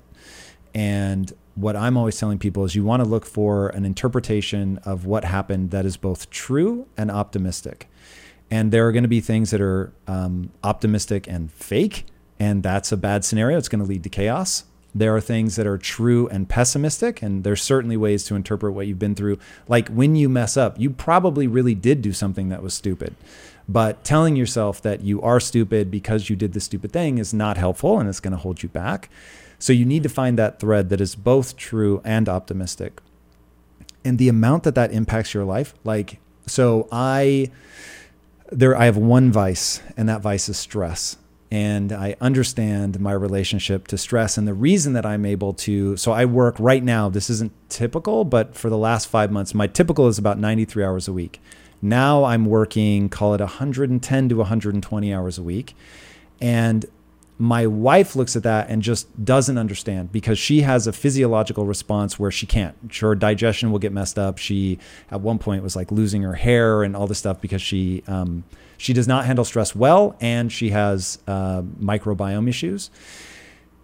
And what I'm always telling people is you want to look for an interpretation of what happened that is both true and optimistic. And there are going to be things that are um, optimistic and fake, and that's a bad scenario. It's going to lead to chaos. There are things that are true and pessimistic, and there's certainly ways to interpret what you've been through. Like when you mess up, you probably really did do something that was stupid. But telling yourself that you are stupid because you did the stupid thing is not helpful, and it's going to hold you back. So you need to find that thread that is both true and optimistic. And the amount that that impacts your life, like, so I... There, I have one vice, and that vice is stress. And I understand my relationship to stress. And the reason that I'm able to, so I work right now, this isn't typical, but for the last five months, my typical is about ninety-three hours a week. Now I'm working, call it one hundred ten to one hundred twenty hours a week. And my wife looks at that and just doesn't understand because she has a physiological response where she can't. Her digestion will get messed up. She, at one point, was like losing her hair and all this stuff because she um, she does not handle stress well, and she has uh, microbiome issues.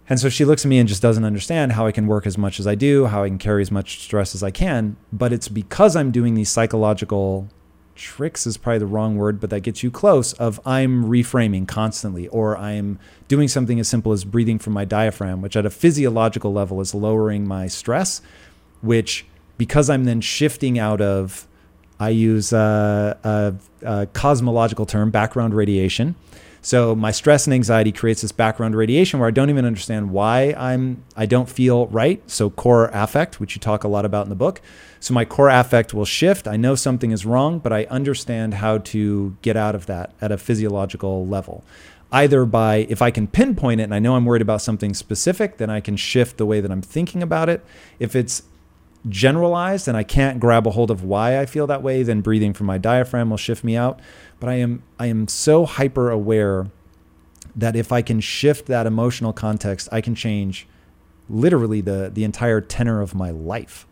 And so she looks at me and just doesn't understand how I can work as much as I do, how I can carry as much stress as I can. But it's because I'm doing these psychological tricks is probably the wrong word, but that gets you close, of I'm reframing constantly, or I'm doing something as simple as breathing from my diaphragm, which at a physiological level is lowering my stress, which because I'm then shifting out of, I use a, a, a cosmological term, background radiation. So my stress and anxiety creates this background radiation where I don't even understand why I'm, I don't feel right. So core affect, which you talk a lot about in the book. So my core affect will shift. I know something is wrong, but I understand how to get out of that at a physiological level. Either by, if I can pinpoint it and I know I'm worried about something specific, then I can shift the way that I'm thinking about it. If it's generalized and I can't grab a hold of why I feel that way, then breathing from my diaphragm will shift me out. But I am I am so hyper aware that if I can shift that emotional context, I can change literally the the entire tenor of my life.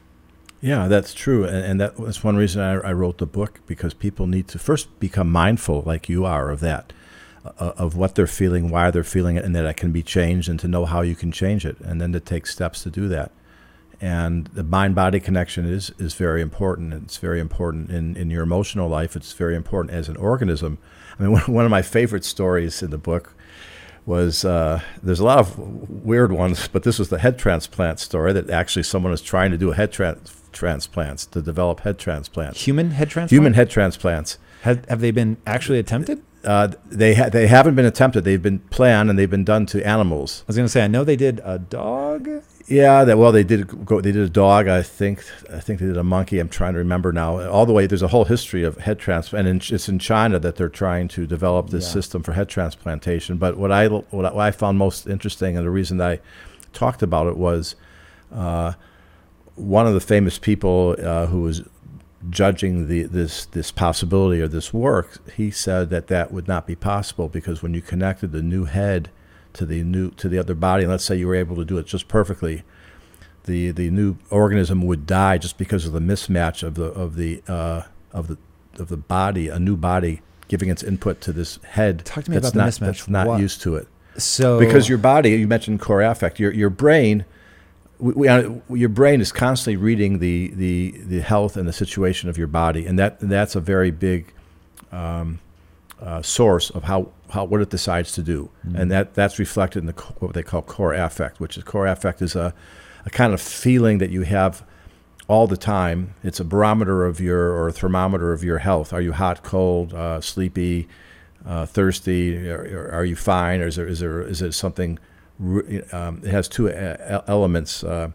Yeah, that's true. And, and that was one reason I, I wrote the book, because people need to first become mindful, like you are, of that, uh, of what they're feeling, why they're feeling it, and that it can be changed, and to know how you can change it, and then to take steps to do that. And the mind-body connection is is very important. It's very important in, in your emotional life. It's very important as an organism. I mean, one, one of my favorite stories in the book was, uh, there's a lot of weird ones, but this was the head transplant story, that actually someone was trying to do a head tra- transplants, to develop head transplants. Human head transplants? Human head transplants. Have, have they been actually attempted? Uh, they ha- they haven't been attempted. They've been planned, and they've been done to animals. I was going to say, I know they did a dog. Yeah, that well, they did go. They did a dog. I think. I think they did a monkey. I'm trying to remember now. All the way, there's a whole history of head transplant, and it's in China that they're trying to develop this yeah. system for head transplantation. But what I what I found most interesting, and the reason I talked about it, was uh, one of the famous people uh, who was judging the this this possibility or this work. He said that that would not be possible, because when you connected the new head to the new to the other body, and let's say you were able to do it just perfectly, the the new organism would die just because of the mismatch of the of the uh, of the of the body, a new body giving its input to this head. Talk to me that's about not, the mismatch. That's not what? used to it. So because your body, you mentioned core affect, your your brain, we, we, uh, your brain is constantly reading the the the health and the situation of your body, and that that's a very big um, uh, source of how. How, what it decides to do, mm-hmm. and that, that's reflected in the what they call core affect, which is core affect is a, a kind of feeling that you have all the time. It's a barometer of your or a thermometer of your health. Are you hot, cold, uh, sleepy, uh, thirsty? Are, are you fine, or is there is there is it something? Um, it has two uh, elements. Uh,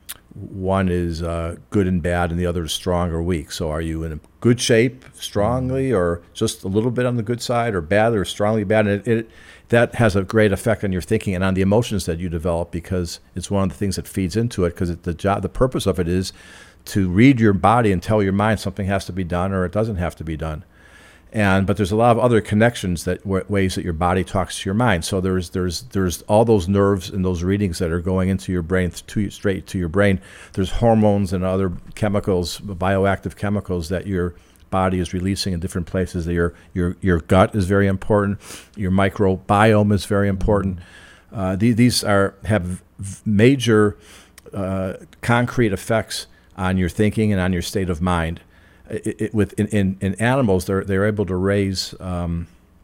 one is uh, good and bad, and the other is strong or weak. So are you in a good shape strongly, or just a little bit on the good side, or bad or strongly bad? And it, it, that has a great effect on your thinking and on the emotions that you develop, because it's one of the things that feeds into it, because the job, the purpose of it is to read your body and tell your mind something has to be done or it doesn't have to be done. And but there's a lot of other connections that ways that your body talks to your mind. So there's there's there's all those nerves and those readings that are going into your brain, to, straight to your brain. There's hormones and other chemicals, bioactive chemicals that your body is releasing in different places. Your your your gut is very important. Your microbiome is very important. Uh, these, these are have major uh, concrete effects on your thinking and on your state of mind. It, it, with in, in, in animals, they're they're able to raise um,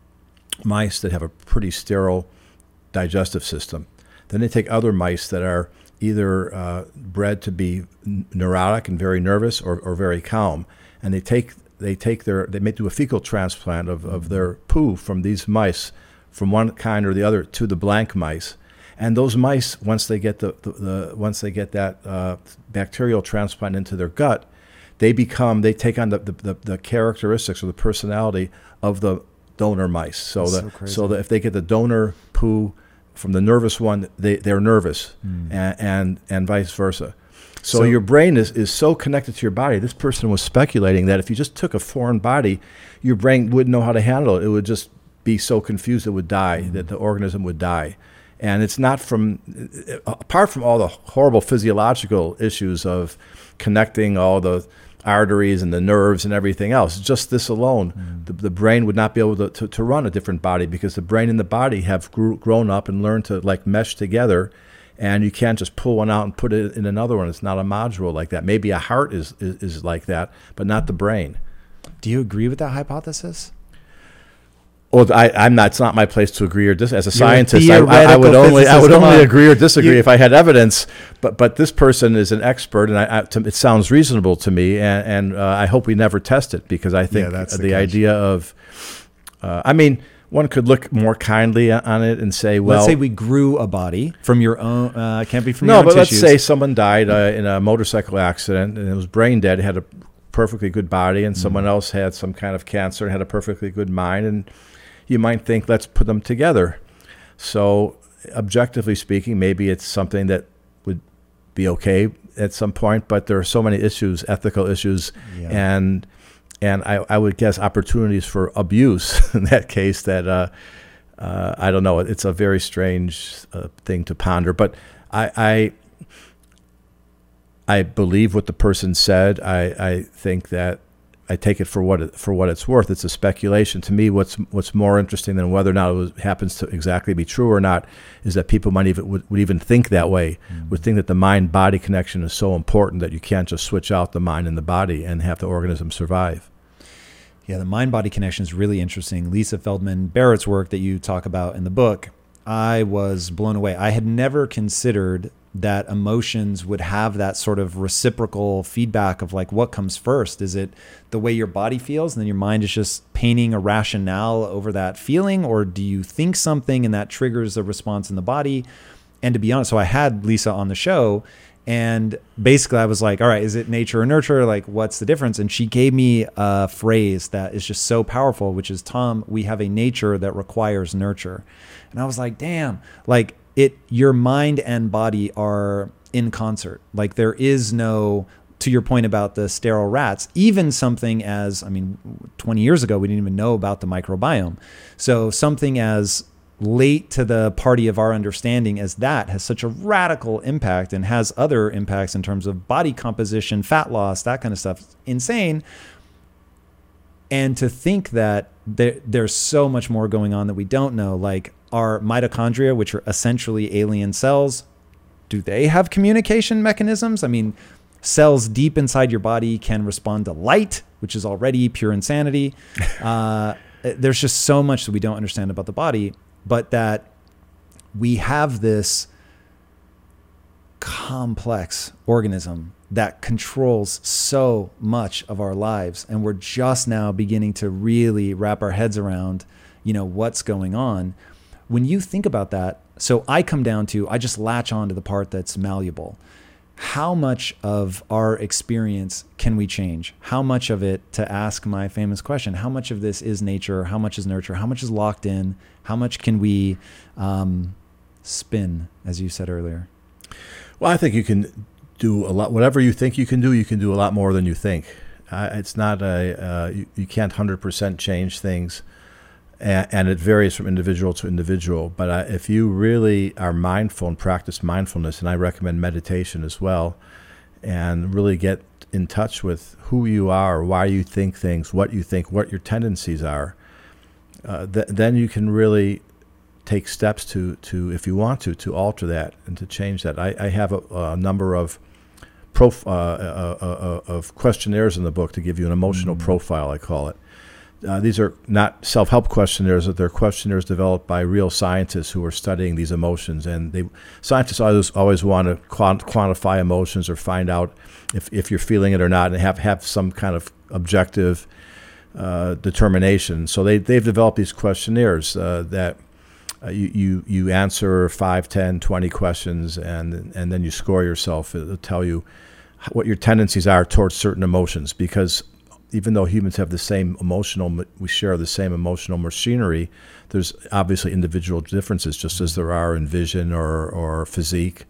mice that have a pretty sterile digestive system. Then they take other mice that are either uh, bred to be neurotic and very nervous, or, or very calm, and they take they take their they may do a fecal transplant of, of their poo from these mice, from one kind or the other, to the blank mice. And those mice, once they get the, the, the once they get that uh, bacterial transplant into their gut, they become, they take on the, the, the characteristics or the personality of the donor mice. So that so, so that if they get the donor poo from the nervous one, they, they're nervous, mm. and, and and vice versa. So, so your brain is, is so connected to your body. This person was speculating that if you just took a foreign body, your brain wouldn't know how to handle it. It would just be so confused it would die, mm. that the organism would die. And it's not from, apart from all the horrible physiological issues of connecting all the arteries and the nerves and everything else. Just this alone, mm. the, the brain would not be able to, to, to run a different body, because the brain and the body have grew, grown up and learned to like mesh together, and you can't just pull one out and put it in another one. It's not a module like that. Maybe a heart is, is, is like that, but not the brain. Do you agree with that hypothesis? Well, I, I'm not. It's not my place to agree or dis. As a You're scientist, a I, I, I would only, physicist. I would Come only on. agree or disagree You- if I had evidence. But, but this person is an expert, and I, I, to, it sounds reasonable to me. And, and uh, I hope we never test it, because I think Yeah, that's the, the catch. idea of, uh, I mean, one could look more kindly on it and say, well, let's say we grew a body from your own. Uh, it can't be from no, your own but tissues. let's say someone died uh, in a motorcycle accident and it was brain dead, had a perfectly good body, and Mm. someone else had some kind of cancer and had a perfectly good mind, and you might think, let's put them together. So objectively speaking, maybe it's something that would be okay at some point, but there are so many issues, ethical issues, Yeah. and and I, I would guess opportunities for abuse in that case that, uh, uh, I don't know, it's a very strange uh, thing to ponder. But I, I I believe what the person said. I, I think that I take it for what it, for what it's worth. It's a speculation. To me, what's what's more interesting than whether or not it was, happens to exactly be true or not is that people might even would, would even think that way. Mm-hmm. Would think that the mind-body connection is so important that you can't just switch out the mind and the body and have the organism survive. Yeah, the mind-body connection is really interesting. Lisa Feldman Barrett's work that you talk about in the book, I was blown away. I had never considered that emotions would have that sort of reciprocal feedback of like, what comes first? Is it the way your body feels and then your mind is just painting a rationale over that feeling? Or do you think something and that triggers a response in the body? And to be honest, so I had Lisa on the show, and basically I was like, all right, is it nature or nurture? Like, what's the difference? And she gave me a phrase that is just so powerful, which is, Tom, we have a nature that requires nurture. And I was like, damn, like it, your mind and body are in concert. Like there is no, to your point about the sterile rats, even something as, I mean, twenty years ago, we didn't even know about the microbiome. So something as late to the party of our understanding as that has such a radical impact and has other impacts in terms of body composition, fat loss, that kind of stuff. It's insane. And to think that there, there's so much more going on that we don't know, like our mitochondria, which are essentially alien cells, do they have communication mechanisms? I mean, cells deep inside your body can respond to light, which is already pure insanity. Uh, there's just so much that we don't understand about the body, but that we have this complex organism that controls so much of our lives. And we're just now beginning to really wrap our heads around, you know, what's going on. When you think about that, so I come down to, I just latch on to the part that's malleable. How much of our experience can we change? How much of it, to ask my famous question, how much of this is nature? How much is nurture? How much is locked in? How much can we um, spin, as you said earlier? Well, I think you can do a lot. Whatever you think you can do, you can do a lot more than you think. Uh, it's not a, uh, you, you can't one hundred percent change things, and, and it varies from individual to individual. But uh, if you really are mindful and practice mindfulness, and I recommend meditation as well, and really get in touch with who you are, why you think things, what you think, what your tendencies are, uh, th- then you can really take steps to, to, if you want to, to alter that and to change that. I, I have a, a number of prof, uh, uh, uh, uh, of questionnaires in the book to give you an emotional mm-hmm. profile, I call it. Uh, these are not self-help questionnaires, but they're questionnaires developed by real scientists who are studying these emotions. And they scientists always always want to quant- quantify emotions or find out if, if you're feeling it or not, and have, have some kind of objective uh, determination. So they, they've developed these questionnaires uh, that Uh, you, you you answer five, ten, twenty questions, and and then you score yourself. It'll tell you what your tendencies are towards certain emotions, because even though humans have the same emotional, we share the same emotional machinery, there's obviously individual differences, just as there are in vision or, or physique.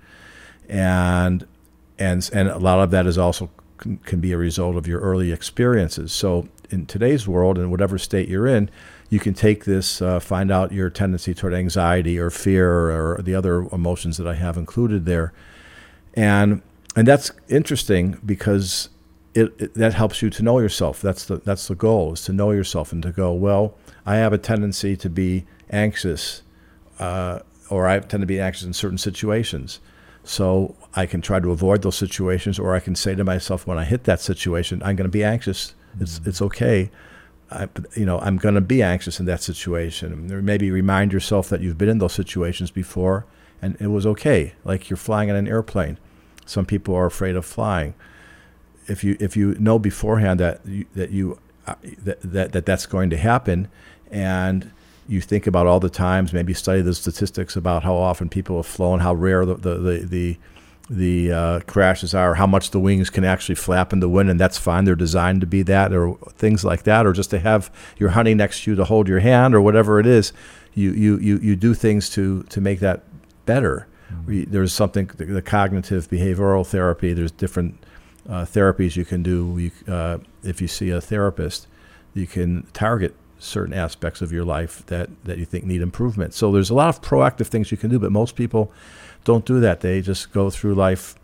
And, and, and a lot of that is also can, can be a result of your early experiences. So in today's world, in whatever state you're in, you can take this, uh, find out your tendency toward anxiety or fear or, or the other emotions that I have included there. And and that's interesting because it, it that helps you to know yourself. That's the that's the goal, is to know yourself and to go, well, I have a tendency to be anxious, uh, or I tend to be anxious in certain situations. So I can try to avoid those situations, or I can say to myself, when I hit that situation, I'm going to be anxious. It's it's okay. I, you know, I'm going to be anxious in that situation. Or maybe remind yourself that you've been in those situations before, and it was okay. Like you're flying in an airplane. Some people are afraid of flying. If you if you know beforehand that you, that you uh, that, that that that's going to happen, and you think about all the times, maybe study the statistics about how often people have flown, how rare the the the the, the uh, crashes are, how much the wings can actually flap in the wind, and that's fine. They're designed to be that, or things like that, or just to have your honey next to you to hold your hand, or whatever it is. You you you, you do things to to make that better. Mm-hmm. There's something, the, the cognitive behavioral therapy. There's different uh, therapies you can do. You, uh, if you see a therapist, you can target certain aspects of your life that, that you think need improvement. So there's a lot of proactive things you can do, but most people don't do that. They just go through life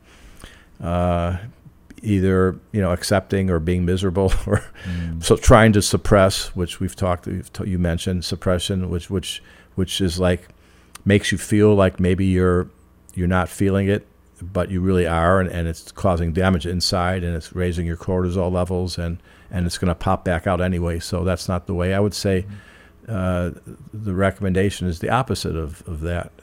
uh, either, you know, accepting or being miserable, or mm. so trying to suppress, which we've talked, we've t- you mentioned suppression, which which which is like makes you feel like maybe you're you're not feeling it, but you really are, and, and it's causing damage inside, and it's raising your cortisol levels, and and it's going to pop back out anyway. So that's not the way. I would say uh, the recommendation is the opposite of, of that.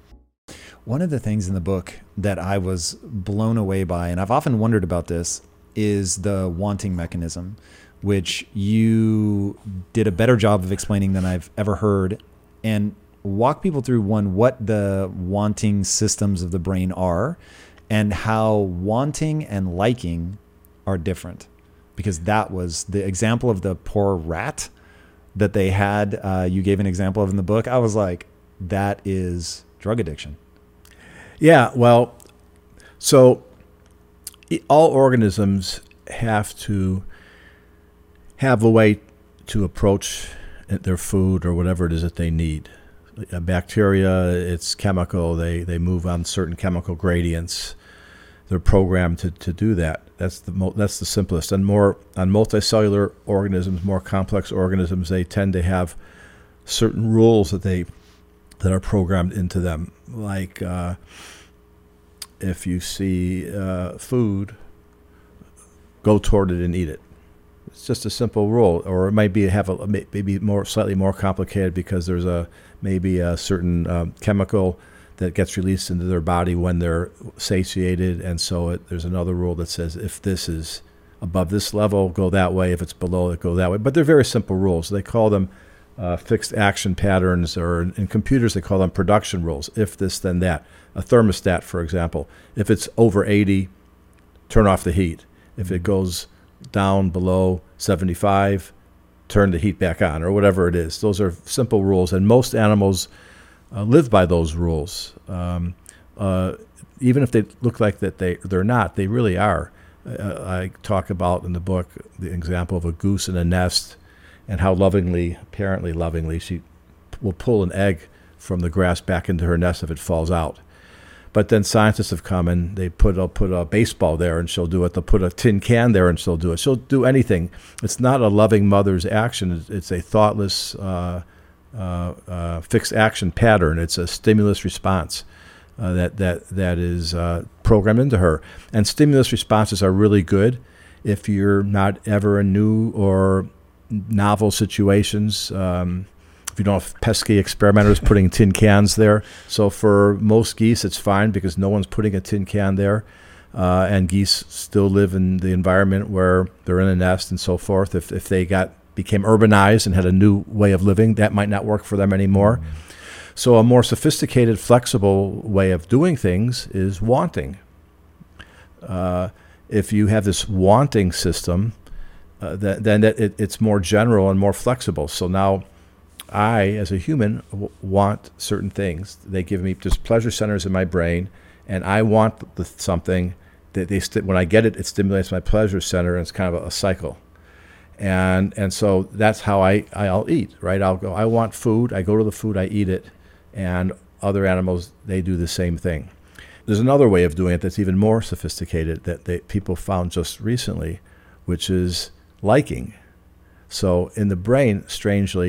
One of the things in the book that I was blown away by, and I've often wondered about this, is the wanting mechanism, which you did a better job of explaining than I've ever heard. And walk people through, one, what the wanting systems of the brain are, and how wanting and liking are different. Because that was the example of the poor rat that they had, uh, you gave an example of in the book. I was like, that is drug addiction. Yeah, well, so all organisms have to have a way to approach their food or whatever it is that they need. A bacteria, it's chemical. They they move on certain chemical gradients. They're programmed to, to do that. That's the mo- that's the simplest. And more on multicellular organisms, more complex organisms, they tend to have certain rules that they that are programmed into them. Like uh, if you see uh, food, go toward it and eat it. It's just a simple rule. Or it might be have a maybe more slightly more complicated because there's a maybe a certain um, chemical that gets released into their body when they're satiated, and so it, there's another rule that says if this is above this level, go that way. If it's below it, go that way. But they're very simple rules. They call them uh, fixed action patterns, or in, in computers they call them production rules. If this, then that. A thermostat, for example, if it's over eighty, turn off the heat. If it goes down below seventy-five, turn the heat back on, or whatever it is. Those are simple rules, and most animals Uh, live by those rules. Um, uh, even if they look like that they, they're not, they really are. Uh, I talk about in the book the example of a goose in a nest, and how lovingly, apparently lovingly, she will pull an egg from the grass back into her nest if it falls out. But then scientists have come and they put a, put a baseball there and she'll do it. They'll put a tin can there and she'll do it. She'll do anything. It's not a loving mother's action. It's, it's a thoughtless uh, Uh, uh, fixed action pattern. It's a stimulus response uh, that that that is uh, programmed into her. And stimulus responses are really good if you're not ever in new or novel situations. Um, if you don't have pesky experimenters putting tin cans there. So for most geese, it's fine because no one's putting a tin can there. Uh, and geese still live in the environment where they're in a nest and so forth. If if they got became urbanized and had a new way of living, that might not work for them anymore. Mm-hmm. So a more sophisticated, flexible way of doing things is wanting. Uh, if you have this wanting system, uh, that, then that it, it's more general and more flexible. So now I, as a human, w- want certain things. They give me just pleasure centers in my brain, and I want the, something that they st- when I get it, it stimulates my pleasure center, and it's kind of a, a cycle. And and so that's how I, I'll eat, right? I'll go, I want food, I go to the food, I eat it, and other animals, they do the same thing. There's another way of doing it that's even more sophisticated that they, people found just recently, which is liking. So in the brain, strangely,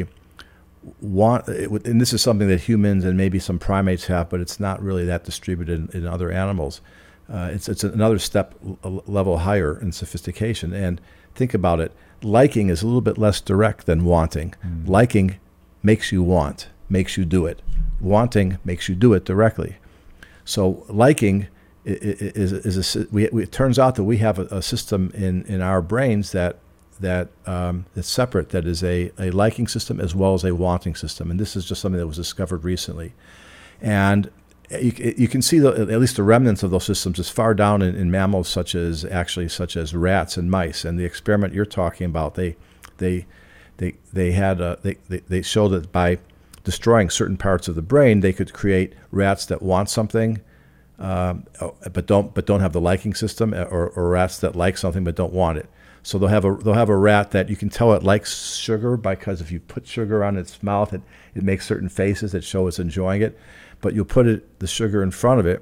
want, and this is something that humans and maybe some primates have, but it's not really that distributed in, in other animals. Uh, it's it's another step a level higher in sophistication. And think about it. Liking is a little bit less direct than wanting. Mm. Liking makes you want, makes you do it. Wanting makes you do it directly. So liking is, is, is a, we, we, it turns out that we have a, a system in, in our brains that that um, is separate, that is a, a liking system as well as a wanting system. And this is just something that was discovered recently. And you, you can see the, at least the remnants of those systems as far down in, in mammals such as actually such as rats and mice. And the experiment you're talking about, they they they they had a, they, they they showed that by destroying certain parts of the brain, they could create rats that want something, um, but don't but don't have the liking system, or, or rats that like something but don't want it. So they'll have a they'll have a rat that you can tell it likes sugar because if you put sugar on its mouth, it, it makes certain faces that show it's enjoying it. But you'll put it the sugar in front of it,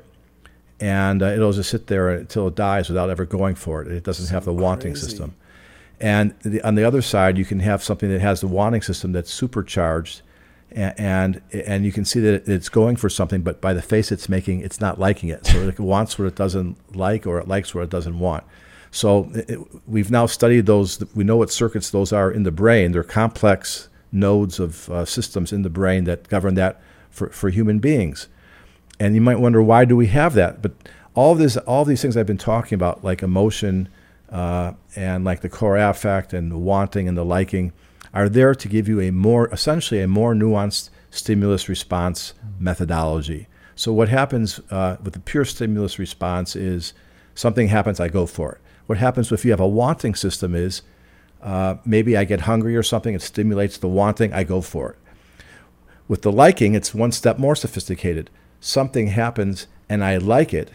and uh, it'll just sit there until it dies without ever going for it. It doesn't have the wanting crazy. system. And the, on the other side, you can have something that has the wanting system that's supercharged, and and, and you can see that it's going for something, but by the face it's making, it's not liking it. So it wants what it doesn't like, or it likes what it doesn't want. So it, we've now studied those. We know what circuits those are in the brain. They're complex nodes of uh, systems in the brain that govern that for, for human beings. And you might wonder, why do we have that? But all of this, all of these things I've been talking about, like emotion uh, and like the core affect and the wanting and the liking, are there to give you a more, essentially a more nuanced stimulus response methodology. So what happens uh, with the pure stimulus response is something happens, I go for it. What happens if you have a wanting system is uh, maybe I get hungry or something, it stimulates the wanting, I go for it. With the liking, it's one step more sophisticated. Something happens and I like it,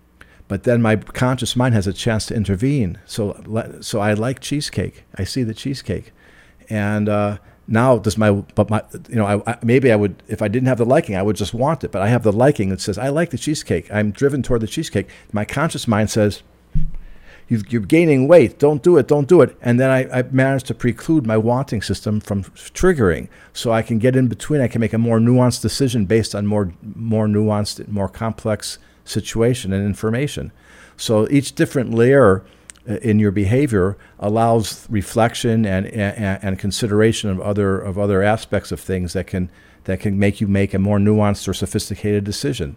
but then my conscious mind has a chance to intervene. So, so I like cheesecake. I see the cheesecake, and uh, now does my but my you know I, I, maybe I would, if I didn't have the liking, I would just want it. But I have the liking that says I like the cheesecake. I'm driven toward the cheesecake. My conscious mind says, you're gaining weight, don't do it, don't do it. And then I, I managed to preclude my wanting system from triggering. So I can get in between, I can make a more nuanced decision based on more more nuanced, more complex situation and information. So each different layer in your behavior allows reflection and, and, and consideration of other of other aspects of things that can that can make you make a more nuanced or sophisticated decision.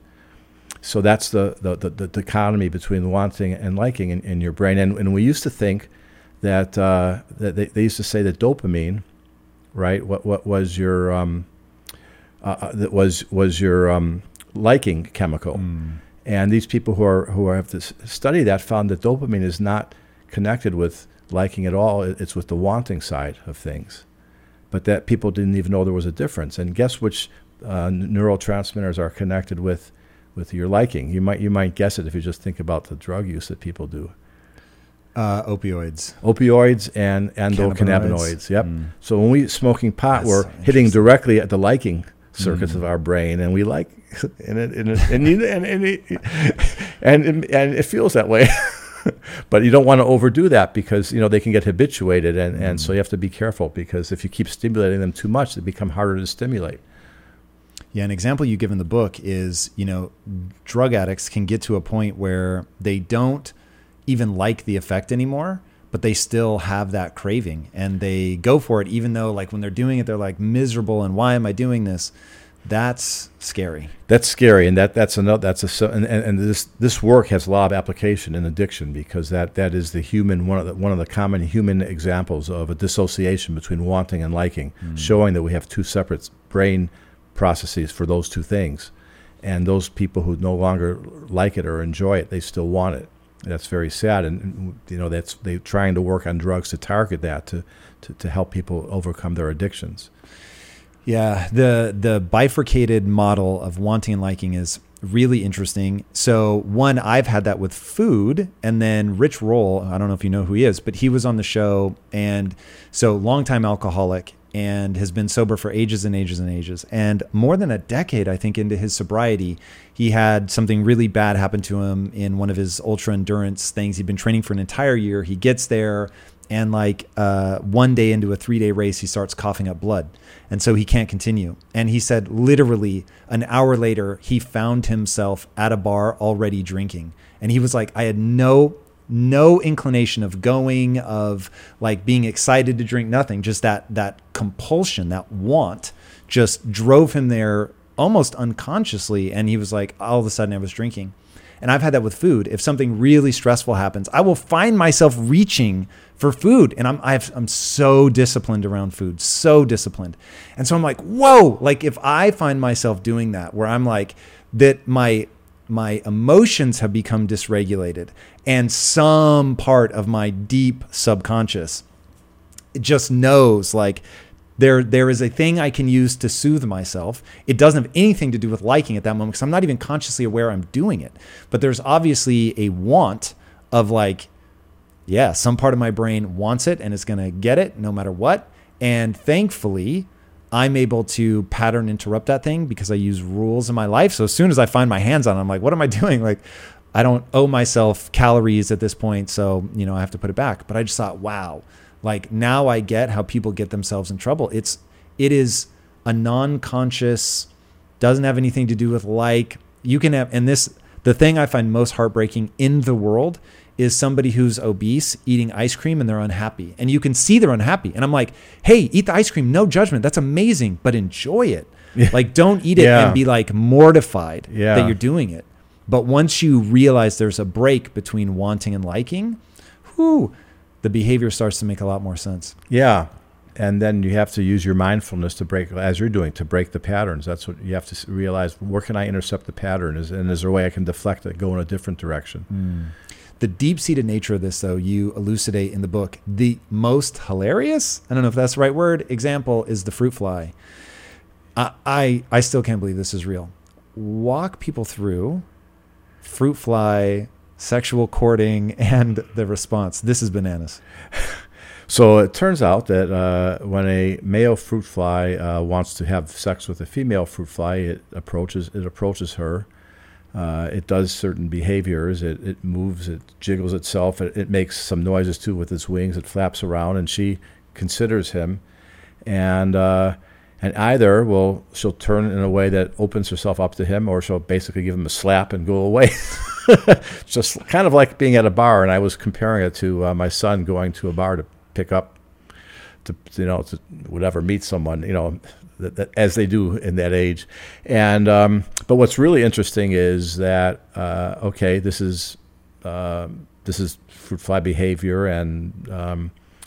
So that's the, the, the, the dichotomy between wanting and liking in, in your brain. And, and we used to think that, uh, that they, they used to say that dopamine, right, what what was your um, uh, that was was your um, liking chemical. Mm. And these people who are who have to study that found that dopamine is not connected with liking at all. It's with the wanting side of things. But that people didn't even know there was a difference. And guess which uh, neurotransmitters are connected with with your liking? You might you might guess it if you just think about the drug use that people do. Uh, opioids. Opioids and endocannabinoids. Yep. Mm. So when we smoking pot, That's we're so hitting directly at the liking circuits Mm. of our brain, and we like, and it, and it, and, you, and, and, it, and and it feels that way. But you don't want to overdo that because you know they can get habituated, and, and so you have to be careful because if you keep stimulating them too much, they become harder to stimulate. Yeah, an example you give in the book is, you know, drug addicts can get to a point where they don't even like the effect anymore, but they still have that craving and they go for it, even though like when they're doing it, they're like miserable and why am I doing this? That's scary. That's scary, and that that's another that's a and, and this this work has a lot of application in addiction because that that is the human one of the one of the common human examples of a dissociation between wanting and liking, mm. showing that we have two separate brain processes for those two things, and those people who no longer like it or enjoy it, they still want it. That's very sad, and you know that's they're trying to work on drugs to target that to to, to help people overcome their addictions. Yeah, the the bifurcated model of wanting and liking is really interesting. So one, I've had that with food, and then Rich Roll, I don't know if you know who he is, but he was on the show, and so longtime alcoholic and has been sober for ages and ages and ages. And more than a decade, I think, into his sobriety, he had something really bad happen to him in one of his ultra endurance things. He'd been training for an entire year. He gets there And like uh, one day into a three day race, he starts coughing up blood. And so he can't continue. And he said literally an hour later, he found himself at a bar already drinking. And he was like, I had no, no inclination of going, of like being excited to drink, nothing. Just that, that compulsion, that want just drove him there almost unconsciously. And he was like, all of a sudden I was drinking. And I've had that with food. If something really stressful happens, I will find myself reaching for food. And I'm I've, I'm so disciplined around food, so disciplined. And so I'm like, whoa, like if I find myself doing that, where I'm like, that my my emotions have become dysregulated and some part of my deep subconscious it just knows like, There, there is a thing I can use to soothe myself. It doesn't have anything to do with liking at that moment because I'm not even consciously aware I'm doing it. But there's obviously a want of like, yeah, some part of my brain wants it and it's going to get it no matter what. And thankfully, I'm able to pattern interrupt that thing because I use rules in my life. So as soon as I find my hands on it, I'm like, what am I doing? Like, I don't owe myself calories at this point. So, you know, I have to put it back. But I just thought, wow. Like now I get how people get themselves in trouble. It's, it is a non-conscious, doesn't have anything to do with like, you can have, and this, the thing I find most heartbreaking in the world is somebody who's obese eating ice cream and they're unhappy. And you can see they're unhappy. And I'm like, hey, eat the ice cream, no judgment. That's amazing, but enjoy it. Yeah. Like don't eat it yeah. and be like mortified yeah. that you're doing it. But once you realize there's a break between wanting and liking, whew, the behavior starts to make a lot more sense. Yeah. And then you have to use your mindfulness to break, as you're doing, to break the patterns. That's what you have to realize. Where can I intercept the pattern? Is, and is there a way I can deflect it, go in a different direction? Mm. The deep-seated nature of this, though, you elucidate in the book. The most hilarious, I don't know if that's the right word, example is the fruit fly. I, I, I still can't believe this is real. Walk people through fruit fly, sexual courting, and the response. This is bananas. So it turns out that uh, when a male fruit fly uh, wants to have sex with a female fruit fly, it approaches it approaches her. Uh, it does certain behaviors. It, it moves. It jiggles itself. It, it makes some noises too with its wings. It flaps around, and she considers him, and uh, and either will she'll turn in a way that opens herself up to him, or she'll basically give him a slap and go away. Just kind of like being at a bar. And I was comparing it to uh, my son going to a bar to pick up, to you know, to whatever, meet someone, you know, that, that, as they do in that age. And um, but what's really interesting is that uh, okay, this is uh, this is fruit fly behavior, and um,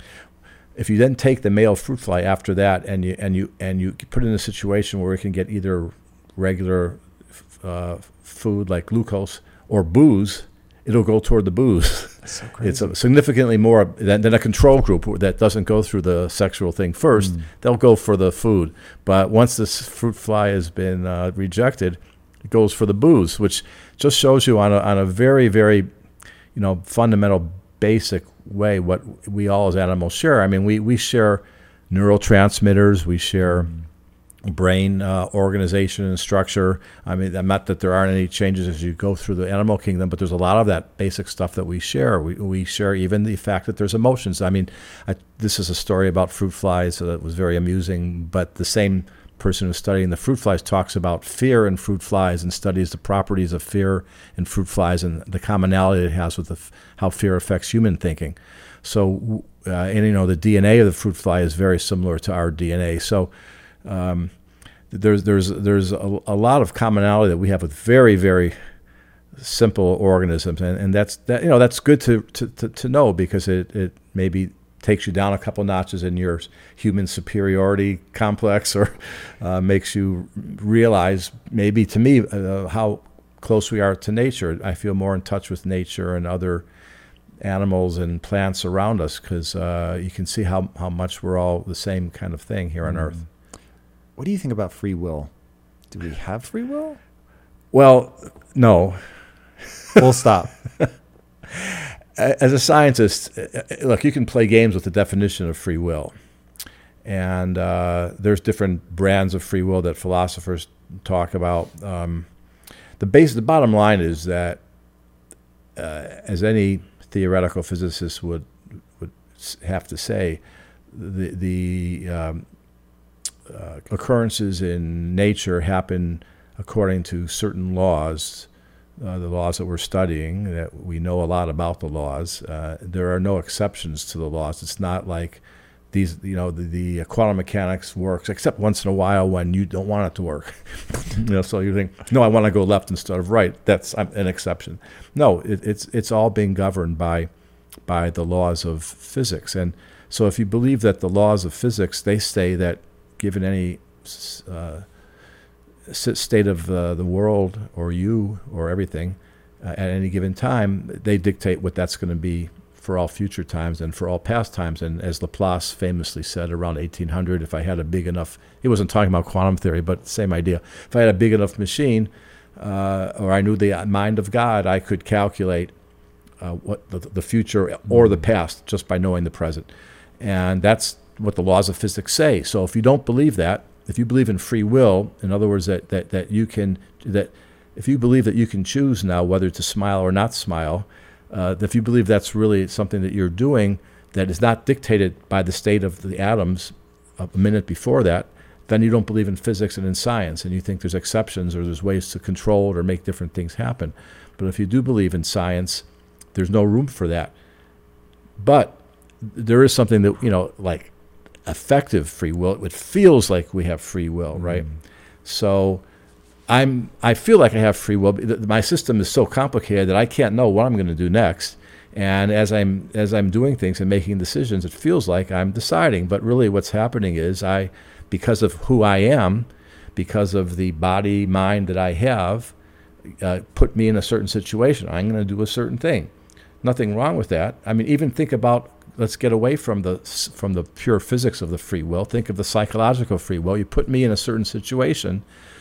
if you then take the male fruit fly after that, and you and you and you put it in a situation where it can get either regular uh, food like glucose or booze, it'll go toward the booze. That's so crazy. It's a significantly more than, than a control group that doesn't go through the sexual thing first. Mm. They'll go for the food. But once this fruit fly has been uh, rejected, it goes for the booze, which just shows you on a, on a very, very, you know, fundamental, basic way what we all as animals share. I mean, we, we share neurotransmitters, we share mm. brain uh, organization and structure. I mean, not that there aren't any changes as you go through the animal kingdom, but there's a lot of that basic stuff that we share. We we share even the fact that there's emotions. I mean, I, this is a story about fruit flies so that was very amusing, but the same person who's studying the fruit flies talks about fear in fruit flies and studies the properties of fear in fruit flies and the commonality it has with the, how fear affects human thinking. So, uh, and you know, the D N A of the fruit fly is very similar to our D N A. So, Um, there's there's there's a, a lot of commonality that we have with very very simple organisms, and, and that's that you know that's good to, to, to, to know, because it, it maybe takes you down a couple notches in your human superiority complex, or uh, makes you realize, maybe to me, uh, how close we are to nature. I feel more in touch with nature and other animals and plants around us, because uh, you can see how, how much we're all the same kind of thing here on mm. Earth. What do you think about free will? Do we have free will? Well, no. Full stop. As a scientist, look, you can play games with the definition of free will. And uh, there's different brands of free will that philosophers talk about. Um, the base, the bottom line is that, uh, as any theoretical physicist would would have to say the the um, uh, occurrences in nature happen according to certain laws, uh, the laws that we're studying, that we know a lot about the laws. Uh, there are no exceptions to the laws. It's not like these, you know, the, the quantum mechanics works, except once in a while when you don't want it to work. you know, so you think, no, I want to go left instead of right. That's an exception. No, it, it's it's all being governed by by the laws of physics. And so if you believe that the laws of physics, they say that given any uh, state of uh, the world or you or everything uh, at any given time, they dictate what that's going to be for all future times and for all past times. And as Laplace famously said around eighteen hundred, if I had a big enough, he wasn't talking about quantum theory, but same idea. If I had a big enough machine uh, or I knew the mind of God, I could calculate uh, what the, the future or the past just by knowing the present. And that's what the laws of physics say. So if you don't believe that, if you believe in free will, in other words, that, that, that you can, that if you believe that you can choose now whether to smile or not smile, uh, if you believe that's really something that you're doing that is not dictated by the state of the atoms a minute before that, then you don't believe in physics and in science, and you think there's exceptions or there's ways to control it or make different things happen. But if you do believe in science, there's no room for that. But there is something that, you know, like effective free will. It feels like we have free will, right? Mm. So I'm, I feel like I have free will. My system is so complicated that I can't know what I'm going to do next. And as I'm as I'm doing things and making decisions, it feels like I'm deciding. But really what's happening is I, because of who I am, because of the body, mind that I have, uh, put me in a certain situation. I'm going to do a certain thing. Nothing wrong with that. I mean, even think about, let's get away from the from the pure physics of the free will. Think of the psychological free will. You put me in a certain situation,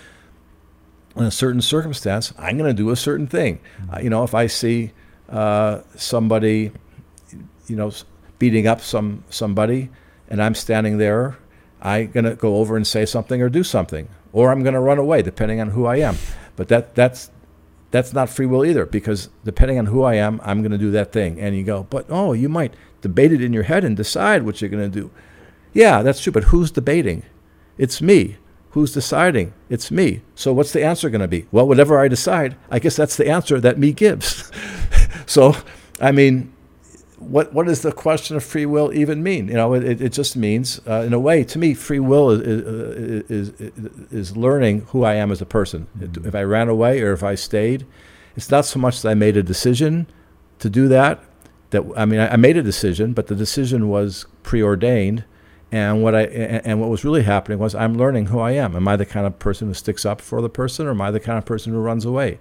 in a certain circumstance, I'm going to do a certain thing. Uh, you know, if I see uh, somebody, you know, beating up some somebody, and I'm standing there, I'm going to go over and say something or do something, or I'm going to run away, depending on who I am. But that that's that's not free will either, because depending on who I am, I'm going to do that thing. And you go, but oh, you might debate it in your head and decide what you're going to do. Yeah, that's true, but who's debating? It's me. Who's deciding? It's me. So what's the answer going to be? Well, whatever I decide, I guess that's the answer that me gives. So, I mean, what what does the question of free will even mean? You know, it, it just means, uh, in a way, to me, free will is, is, is, is learning who I am as a person. Mm-hmm. If I ran away or if I stayed, it's not so much that I made a decision to do that. That I mean, I made a decision, but the decision was preordained. And what I and what was really happening was I'm learning who I am. Am I the kind of person who sticks up for the person, or am I the kind of person who runs away?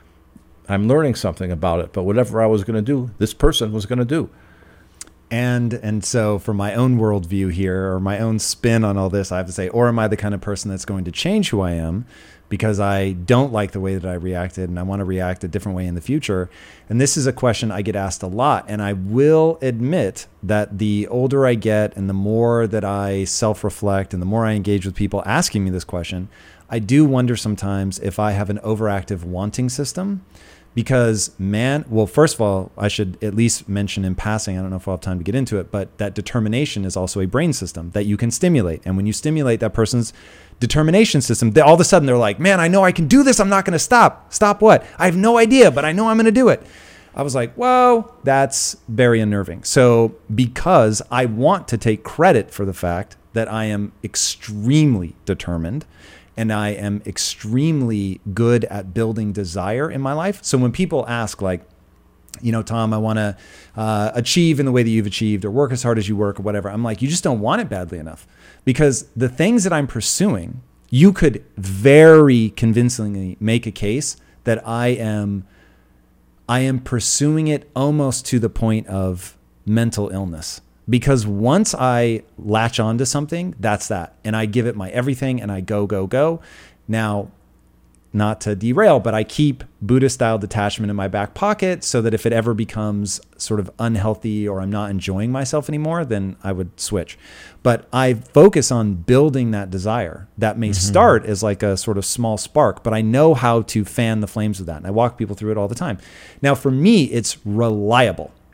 I'm learning something about it, but whatever I was going to do, this person was going to do. And and so for my own worldview here, or my own spin on all this, I have to say, or am I the kind of person that's going to change who I am because I don't like the way that I reacted and I want to react a different way in the future? And this is a question I get asked a lot. And I will admit that the older I get and the more that I self-reflect and the more I engage with people asking me this question, I do wonder sometimes if I have an overactive wanting system. Because man, well, first of all, I should at least mention in passing, I don't know if I'll have time to get into it, but that determination is also a brain system that you can stimulate. And when you stimulate that person's determination system, they, all of a sudden they're like, man, I know I can do this. I'm not going to stop. Stop what? I have no idea, but I know I'm going to do it. I was like, whoa, that's very unnerving. So because I want to take credit for the fact that I am extremely determined, and I am extremely good at building desire in my life. So when people ask like, you know, Tom, I want to uh, achieve in the way that you've achieved or work as hard as you work or whatever, I'm like, you just don't want it badly enough. Because the things that I'm pursuing, you could very convincingly make a case that I am, I am pursuing it almost to the point of mental illness. Because once I latch onto something, that's that. And I give it my everything and I go, go, go. Now, not to derail, but I keep Buddha-style detachment in my back pocket so that if it ever becomes sort of unhealthy or I'm not enjoying myself anymore, then I would switch. But I focus on building that desire. That may mm-hmm. start as like a sort of small spark, but I know how to fan the flames of that. And I walk people through it all the time. Now, for me, it's reliable.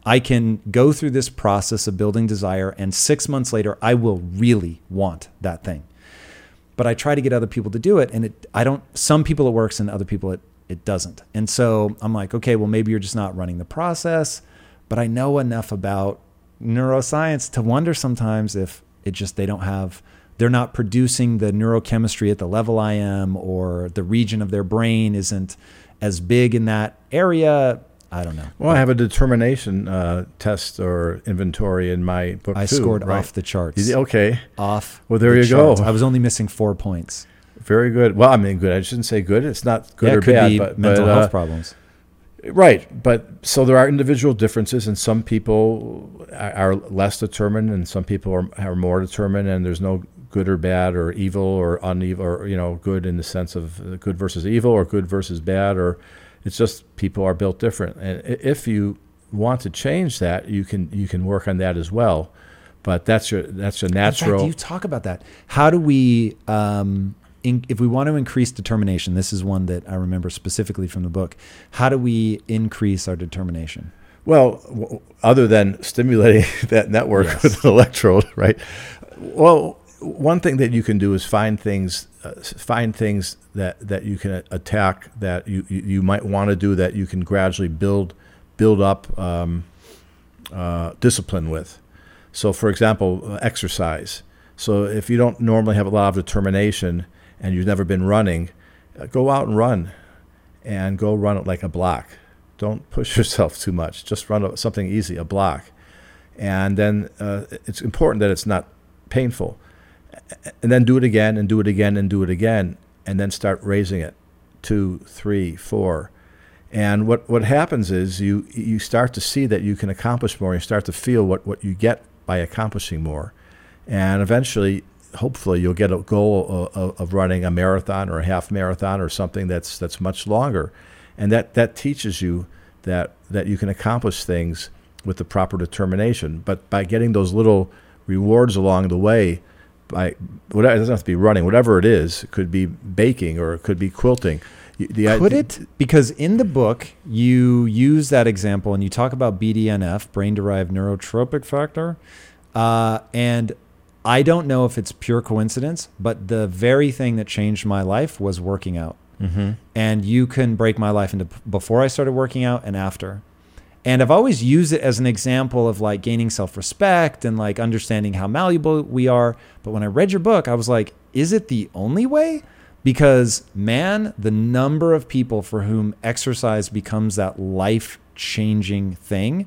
I can go through this process of building desire, and six months later, I will really want that thing. But I try to get other people to do it, and it, I don't. Some people it works, and other people it it doesn't. And so I'm like, okay, well, maybe you're just not running the process. But I know enough about neuroscience to wonder sometimes if it just they don't have. They're not producing the neurochemistry at the level I am, or the region of their brain isn't as big in that area. I don't know. Well, I have a determination uh, test or inventory in my book, I too. scored right? off the charts. You did- Okay. Off Well, there the you charts. go. I was only missing four points. Very good. Well, I mean, good. I shouldn't say good. It's not good Yeah, or it could bad. be but, mental but, health uh, problems. Right. But so there are individual differences, and some people are, are less determined, and some people are, are more determined, and there's no good or bad or evil or uneven or, you know, good in the sense of good versus evil or good versus bad, or it's just people are built different. And if you want to change that, you can you can work on that as well. But that's your that's a natural. In fact, you talk about that. How do we, um, in, if we want to increase determination, this is one that I remember specifically from the book. How do we increase our determination? Well, w- other than stimulating that network Yes. with an electrode, right? Well, one thing that you can do is find things, uh, find things that, that you can attack that you, you, you might want to do that you can gradually build build up um, uh, discipline with. So, for example, uh, exercise. So if you don't normally have a lot of determination and you've never been running, uh, go out and run, and go run it like a block. Don't push yourself too much. Just run a, something easy, a block. And then uh, it's important that it's not painful. And then do it again and do it again and do it again, and then start raising it. Two, three, four. And what, what happens is you you start to see that you can accomplish more. You start to feel what, what you get by accomplishing more. And eventually, hopefully, you'll get a goal of, of running a marathon or a half marathon or something that's that's much longer. And that, that teaches you that, that you can accomplish things with the proper determination. But by getting those little rewards along the way, by whatever, it doesn't have to be running, whatever it is, it could be baking or it could be quilting. The, Could it? Because in the book, you use that example and you talk about B D N F, brain-derived neurotrophic factor. Uh, and I don't know if it's pure coincidence, but the very thing that changed my life was working out. Mm-hmm. And you can break my life into before I started working out and after. And I've always used it as an example of like gaining self-respect and like understanding how malleable we are. But when I read your book, I was like, is it the only way? Because, man, the number of people for whom exercise becomes that life-changing thing.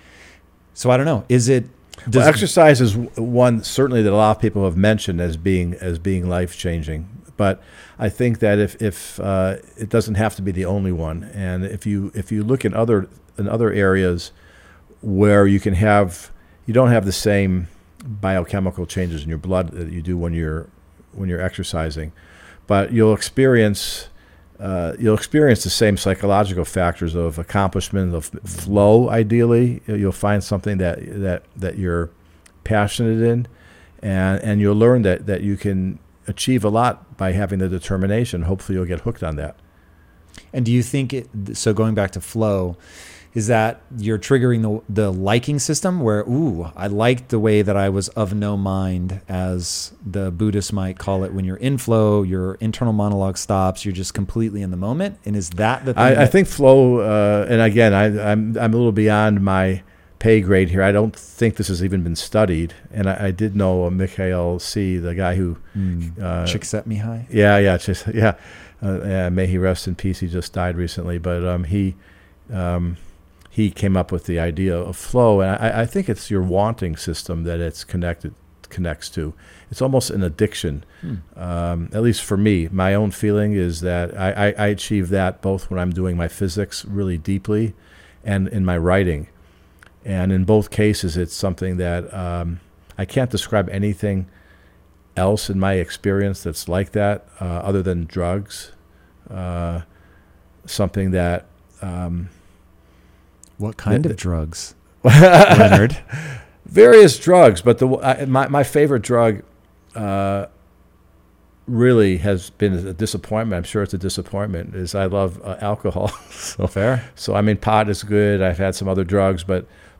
So I don't know. Is it? Does Well, exercise is one certainly that a lot of people have mentioned as being as being life-changing. But I think that if if uh, it doesn't have to be the only one, and if you if you look in other in other areas where you can have you don't have the same biochemical changes in your blood that you do when you're when you're exercising. But you'll experience uh, you'll experience the same psychological factors of accomplishment, of flow. Ideally, you'll find something that that, that you're passionate in, and and you'll learn that, that you can achieve a lot by having the determination. Hopefully, you'll get hooked on that. And do you think it? So going back to flow, is that you're triggering the the liking system where, ooh, I liked the way that I was of no mind, as the Buddhists might call it, when you're in flow, your internal monologue stops, you're just completely in the moment. And is that the thing? I, that- I think flow, uh, and again, I, I'm I'm a little beyond my pay grade here. I don't think this has even been studied. And I, I did know Mikhail C., the guy who Mm. uh, Csikszentmihalyi? Yeah, yeah, just yeah. Uh, yeah. May he rest in peace. He just died recently, but um, he. Um, He came up with the idea of flow, and I, I think it's your wanting system that it's connected connects to. It's almost an addiction, Hmm. um, at least for me. My own feeling is that I, I, I achieve that both when I'm doing my physics really deeply, and in my writing. And in both cases, it's something that um, I can't describe anything else in my experience that's like that, uh, other than drugs. Uh, something that. Um, What kind the, of drugs, Leonard? Various drugs, but the I, my my favorite drug uh, really has been a disappointment. I'm sure it's a disappointment. Is I love uh, alcohol. So fair. So I mean, pot is good. I've had some other drugs, but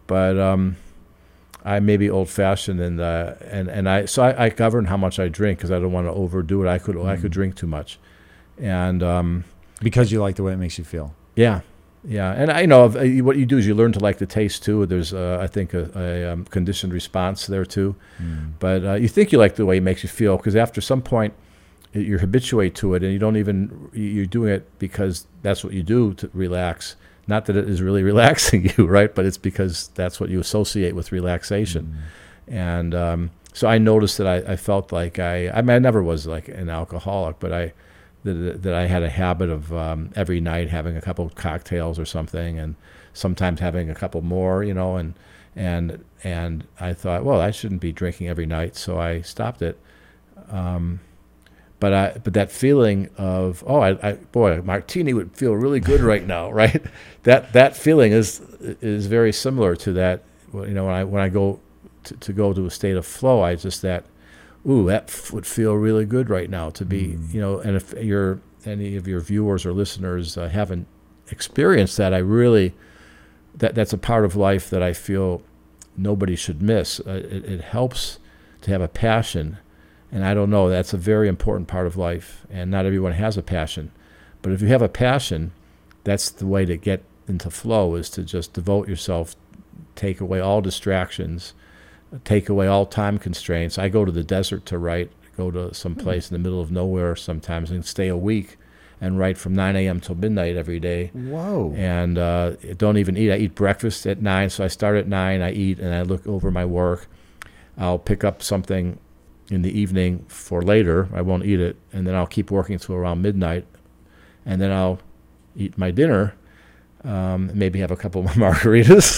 but um, I may be old-fashioned, and uh, and and I so I, I govern how much I drink because I don't want to overdo it. I could mm. I could drink too much, and um, because you like the way it makes you feel. Yeah, yeah, and I you know what you do is you learn to like the taste too. There's uh, I think a, a um, conditioned response there too, mm. but uh, you think you like the way it makes you feel because after some point you habituate to it, and you don't even you're doing it because that's what you do to relax. Not that it is really relaxing you, right? But it's because that's what you associate with relaxation. Mm. And um, so I noticed that I, I felt like I, I mean, I never was like an alcoholic, but I, that, that I had a habit of um, every night having a couple of cocktails or something, and sometimes having a couple more, you know, and, and, and I thought, well, I shouldn't be drinking every night. So I stopped it. Um, But I, but that feeling of oh, I, I boy, a martini would feel really good right now, right? That that feeling is is very similar to that. You know, when I when I go to, to go to a state of flow, I just that, ooh, that f- would feel really good right now to be, mm. you know. And if you're any of your viewers or listeners uh, haven't experienced that, I really that that's a part of life that I feel nobody should miss. Uh, it, it helps to have a passion. And I don't know, that's a very important part of life, and not everyone has a passion. But if you have a passion, that's the way to get into flow, is to just devote yourself, take away all distractions, take away all time constraints. I go to the desert to write, go to some place in the middle of nowhere sometimes and stay a week and write from nine a.m. till midnight every day. Whoa. And uh, don't even eat. I eat breakfast at nine, so I start at nine, I eat, and I look over my work. I'll pick up something in the evening for later. I won't eat it, and then I'll keep working till around midnight, and then I'll eat my dinner, um, maybe have a couple of margaritas,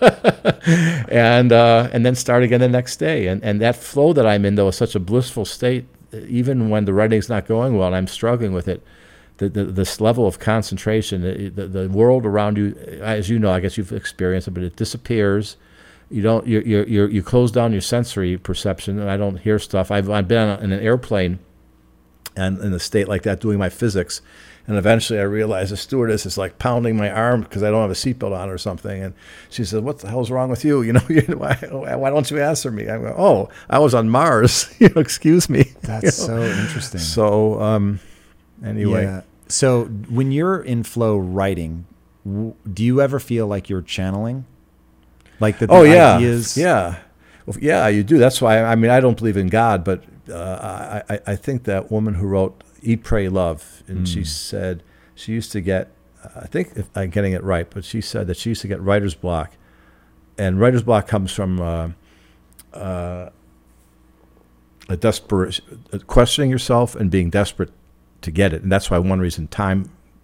and uh, and then start again the next day. And and that flow that I'm in, though, is such a blissful state, even when the writing's not going well and I'm struggling with it. The, the, this level of concentration, the, the world around you, as you know, I guess you've experienced it, but it disappears. You don't. You you you you close down your sensory perception, and I don't hear stuff. I've I've been in an airplane, and in a state like that, doing my physics, and eventually I realized the stewardess is like pounding my arm because I don't have a seatbelt on or something, and she said, "What the hell's wrong with you? You know, why why don't you answer me?" I go, "Oh, I was on Mars. You know, excuse me." That's you know? so interesting. So um, anyway, yeah. So when you're in flow writing, w- do you ever feel like you're channeling? Like the, the oh yeah, ideas. yeah, well, yeah, you do. That's why I mean I don't believe in God, but uh, I I think that woman who wrote Eat, Pray, Love, and mm. she said she used to get, I think if I'm getting it right, but she said that she used to get writer's block, and writer's block comes from uh, uh, a desperate questioning yourself and being desperate to get it, and that's why one reason time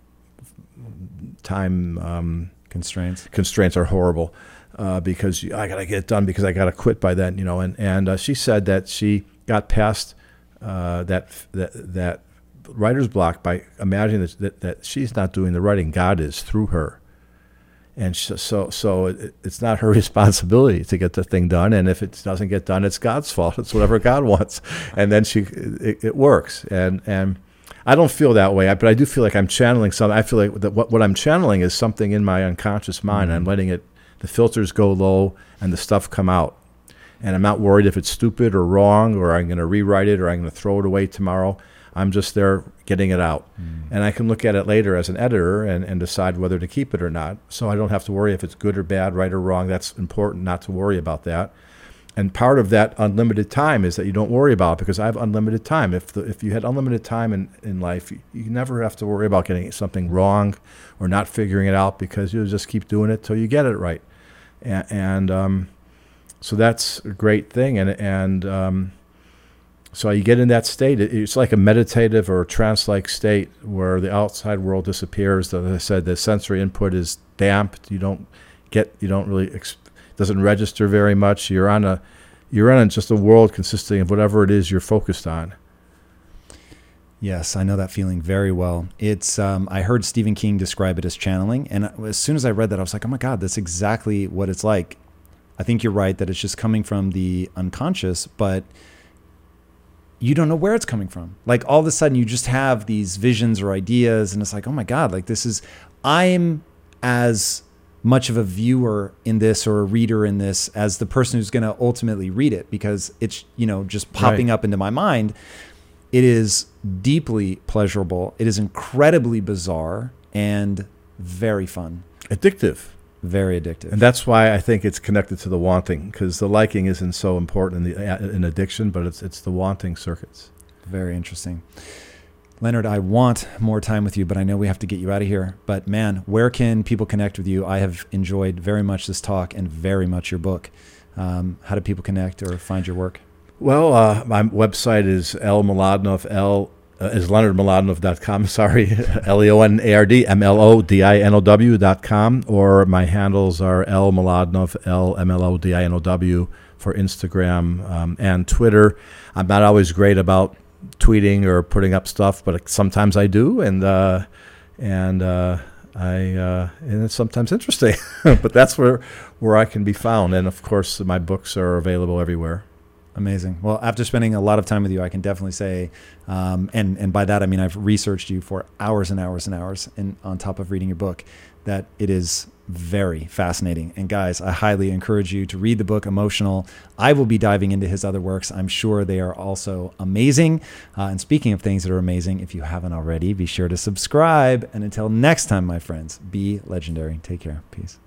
time um, constraints constraints are horrible. Uh, because you, I got to get it done because I got to quit by then, you know. And and uh, she said that she got past uh, that that that writer's block by imagining that, that that she's not doing the writing, God is through her, and she, so so it, it's not her responsibility to get the thing done. And if it doesn't get done, it's God's fault. It's whatever God wants, and then she it, it works. And and I don't feel that way, but I do feel like I'm channeling something. I feel like that what what I'm channeling is something in my unconscious mind. Mm-hmm. I'm letting it. The filters go low and the stuff come out. And I'm not worried if it's stupid or wrong or I'm going to rewrite it or I'm going to throw it away tomorrow. I'm just there getting it out. Mm. And I can look at it later as an editor and, and decide whether to keep it or not. So I don't have to worry if it's good or bad, right or wrong. That's important not to worry about that. And part of that unlimited time is that you don't worry about it because I have unlimited time. If the, if you had unlimited time in, in life, you, you never have to worry about getting something wrong or not figuring it out because you'll just keep doing it till you get it right. And, and um, so that's a great thing. And and um, so you get in that state. It's like a meditative or trance-like state where the outside world disappears. As I said, the sensory input is damped. You don't get, you don't really, exp- doesn't register very much. You're on a, you're on just a world consisting of whatever it is you're focused on. Yes, I know that feeling very well. It's um, I heard Stephen King describe it as channeling, and as soon as I read that, I was like, oh my God, that's exactly what it's like. I think you're right that it's just coming from the unconscious, but you don't know where it's coming from. Like all of a sudden you just have these visions or ideas, and it's like, oh my God, like this is, I'm as much of a viewer in this or a reader in this as the person who's going to ultimately read it, because it's, you know, just popping Right. up into my mind. It is deeply pleasurable. It is incredibly bizarre and very fun. Addictive. Very addictive. And that's why I think it's connected to the wanting, because the liking isn't so important in the in addiction, but it's it's the wanting circuits. Very interesting. Leonard, I want more time with you, but I know we have to get you out of here. But man, where can people connect with you? I have enjoyed very much this talk and very much your book. Um, how do people connect or find your work? Well, uh, my website is L Mlodinow, L uh, is leonard mlodinow dot com. Sorry, L E O N A R D M L O D I N O W dot com, or my handles are L Mlodinow, L M L O D I N O W for Instagram um, and Twitter. I'm not always great about tweeting or putting up stuff, but sometimes I do, and uh, and uh, I uh, and it's sometimes interesting. But that's where where I can be found, and of course my books are available everywhere. Amazing. Well, after spending a lot of time with you, I can definitely say, um, and and by that I mean I've researched you for hours and hours and hours, and on top of reading your book, that it is very fascinating. And guys, I highly encourage you to read the book Emotional. I will be diving into his other works. I'm sure they are also amazing. Uh, and speaking of things that are amazing, if you haven't already, be sure to subscribe. And until next time, my friends, be legendary. Take care. Peace.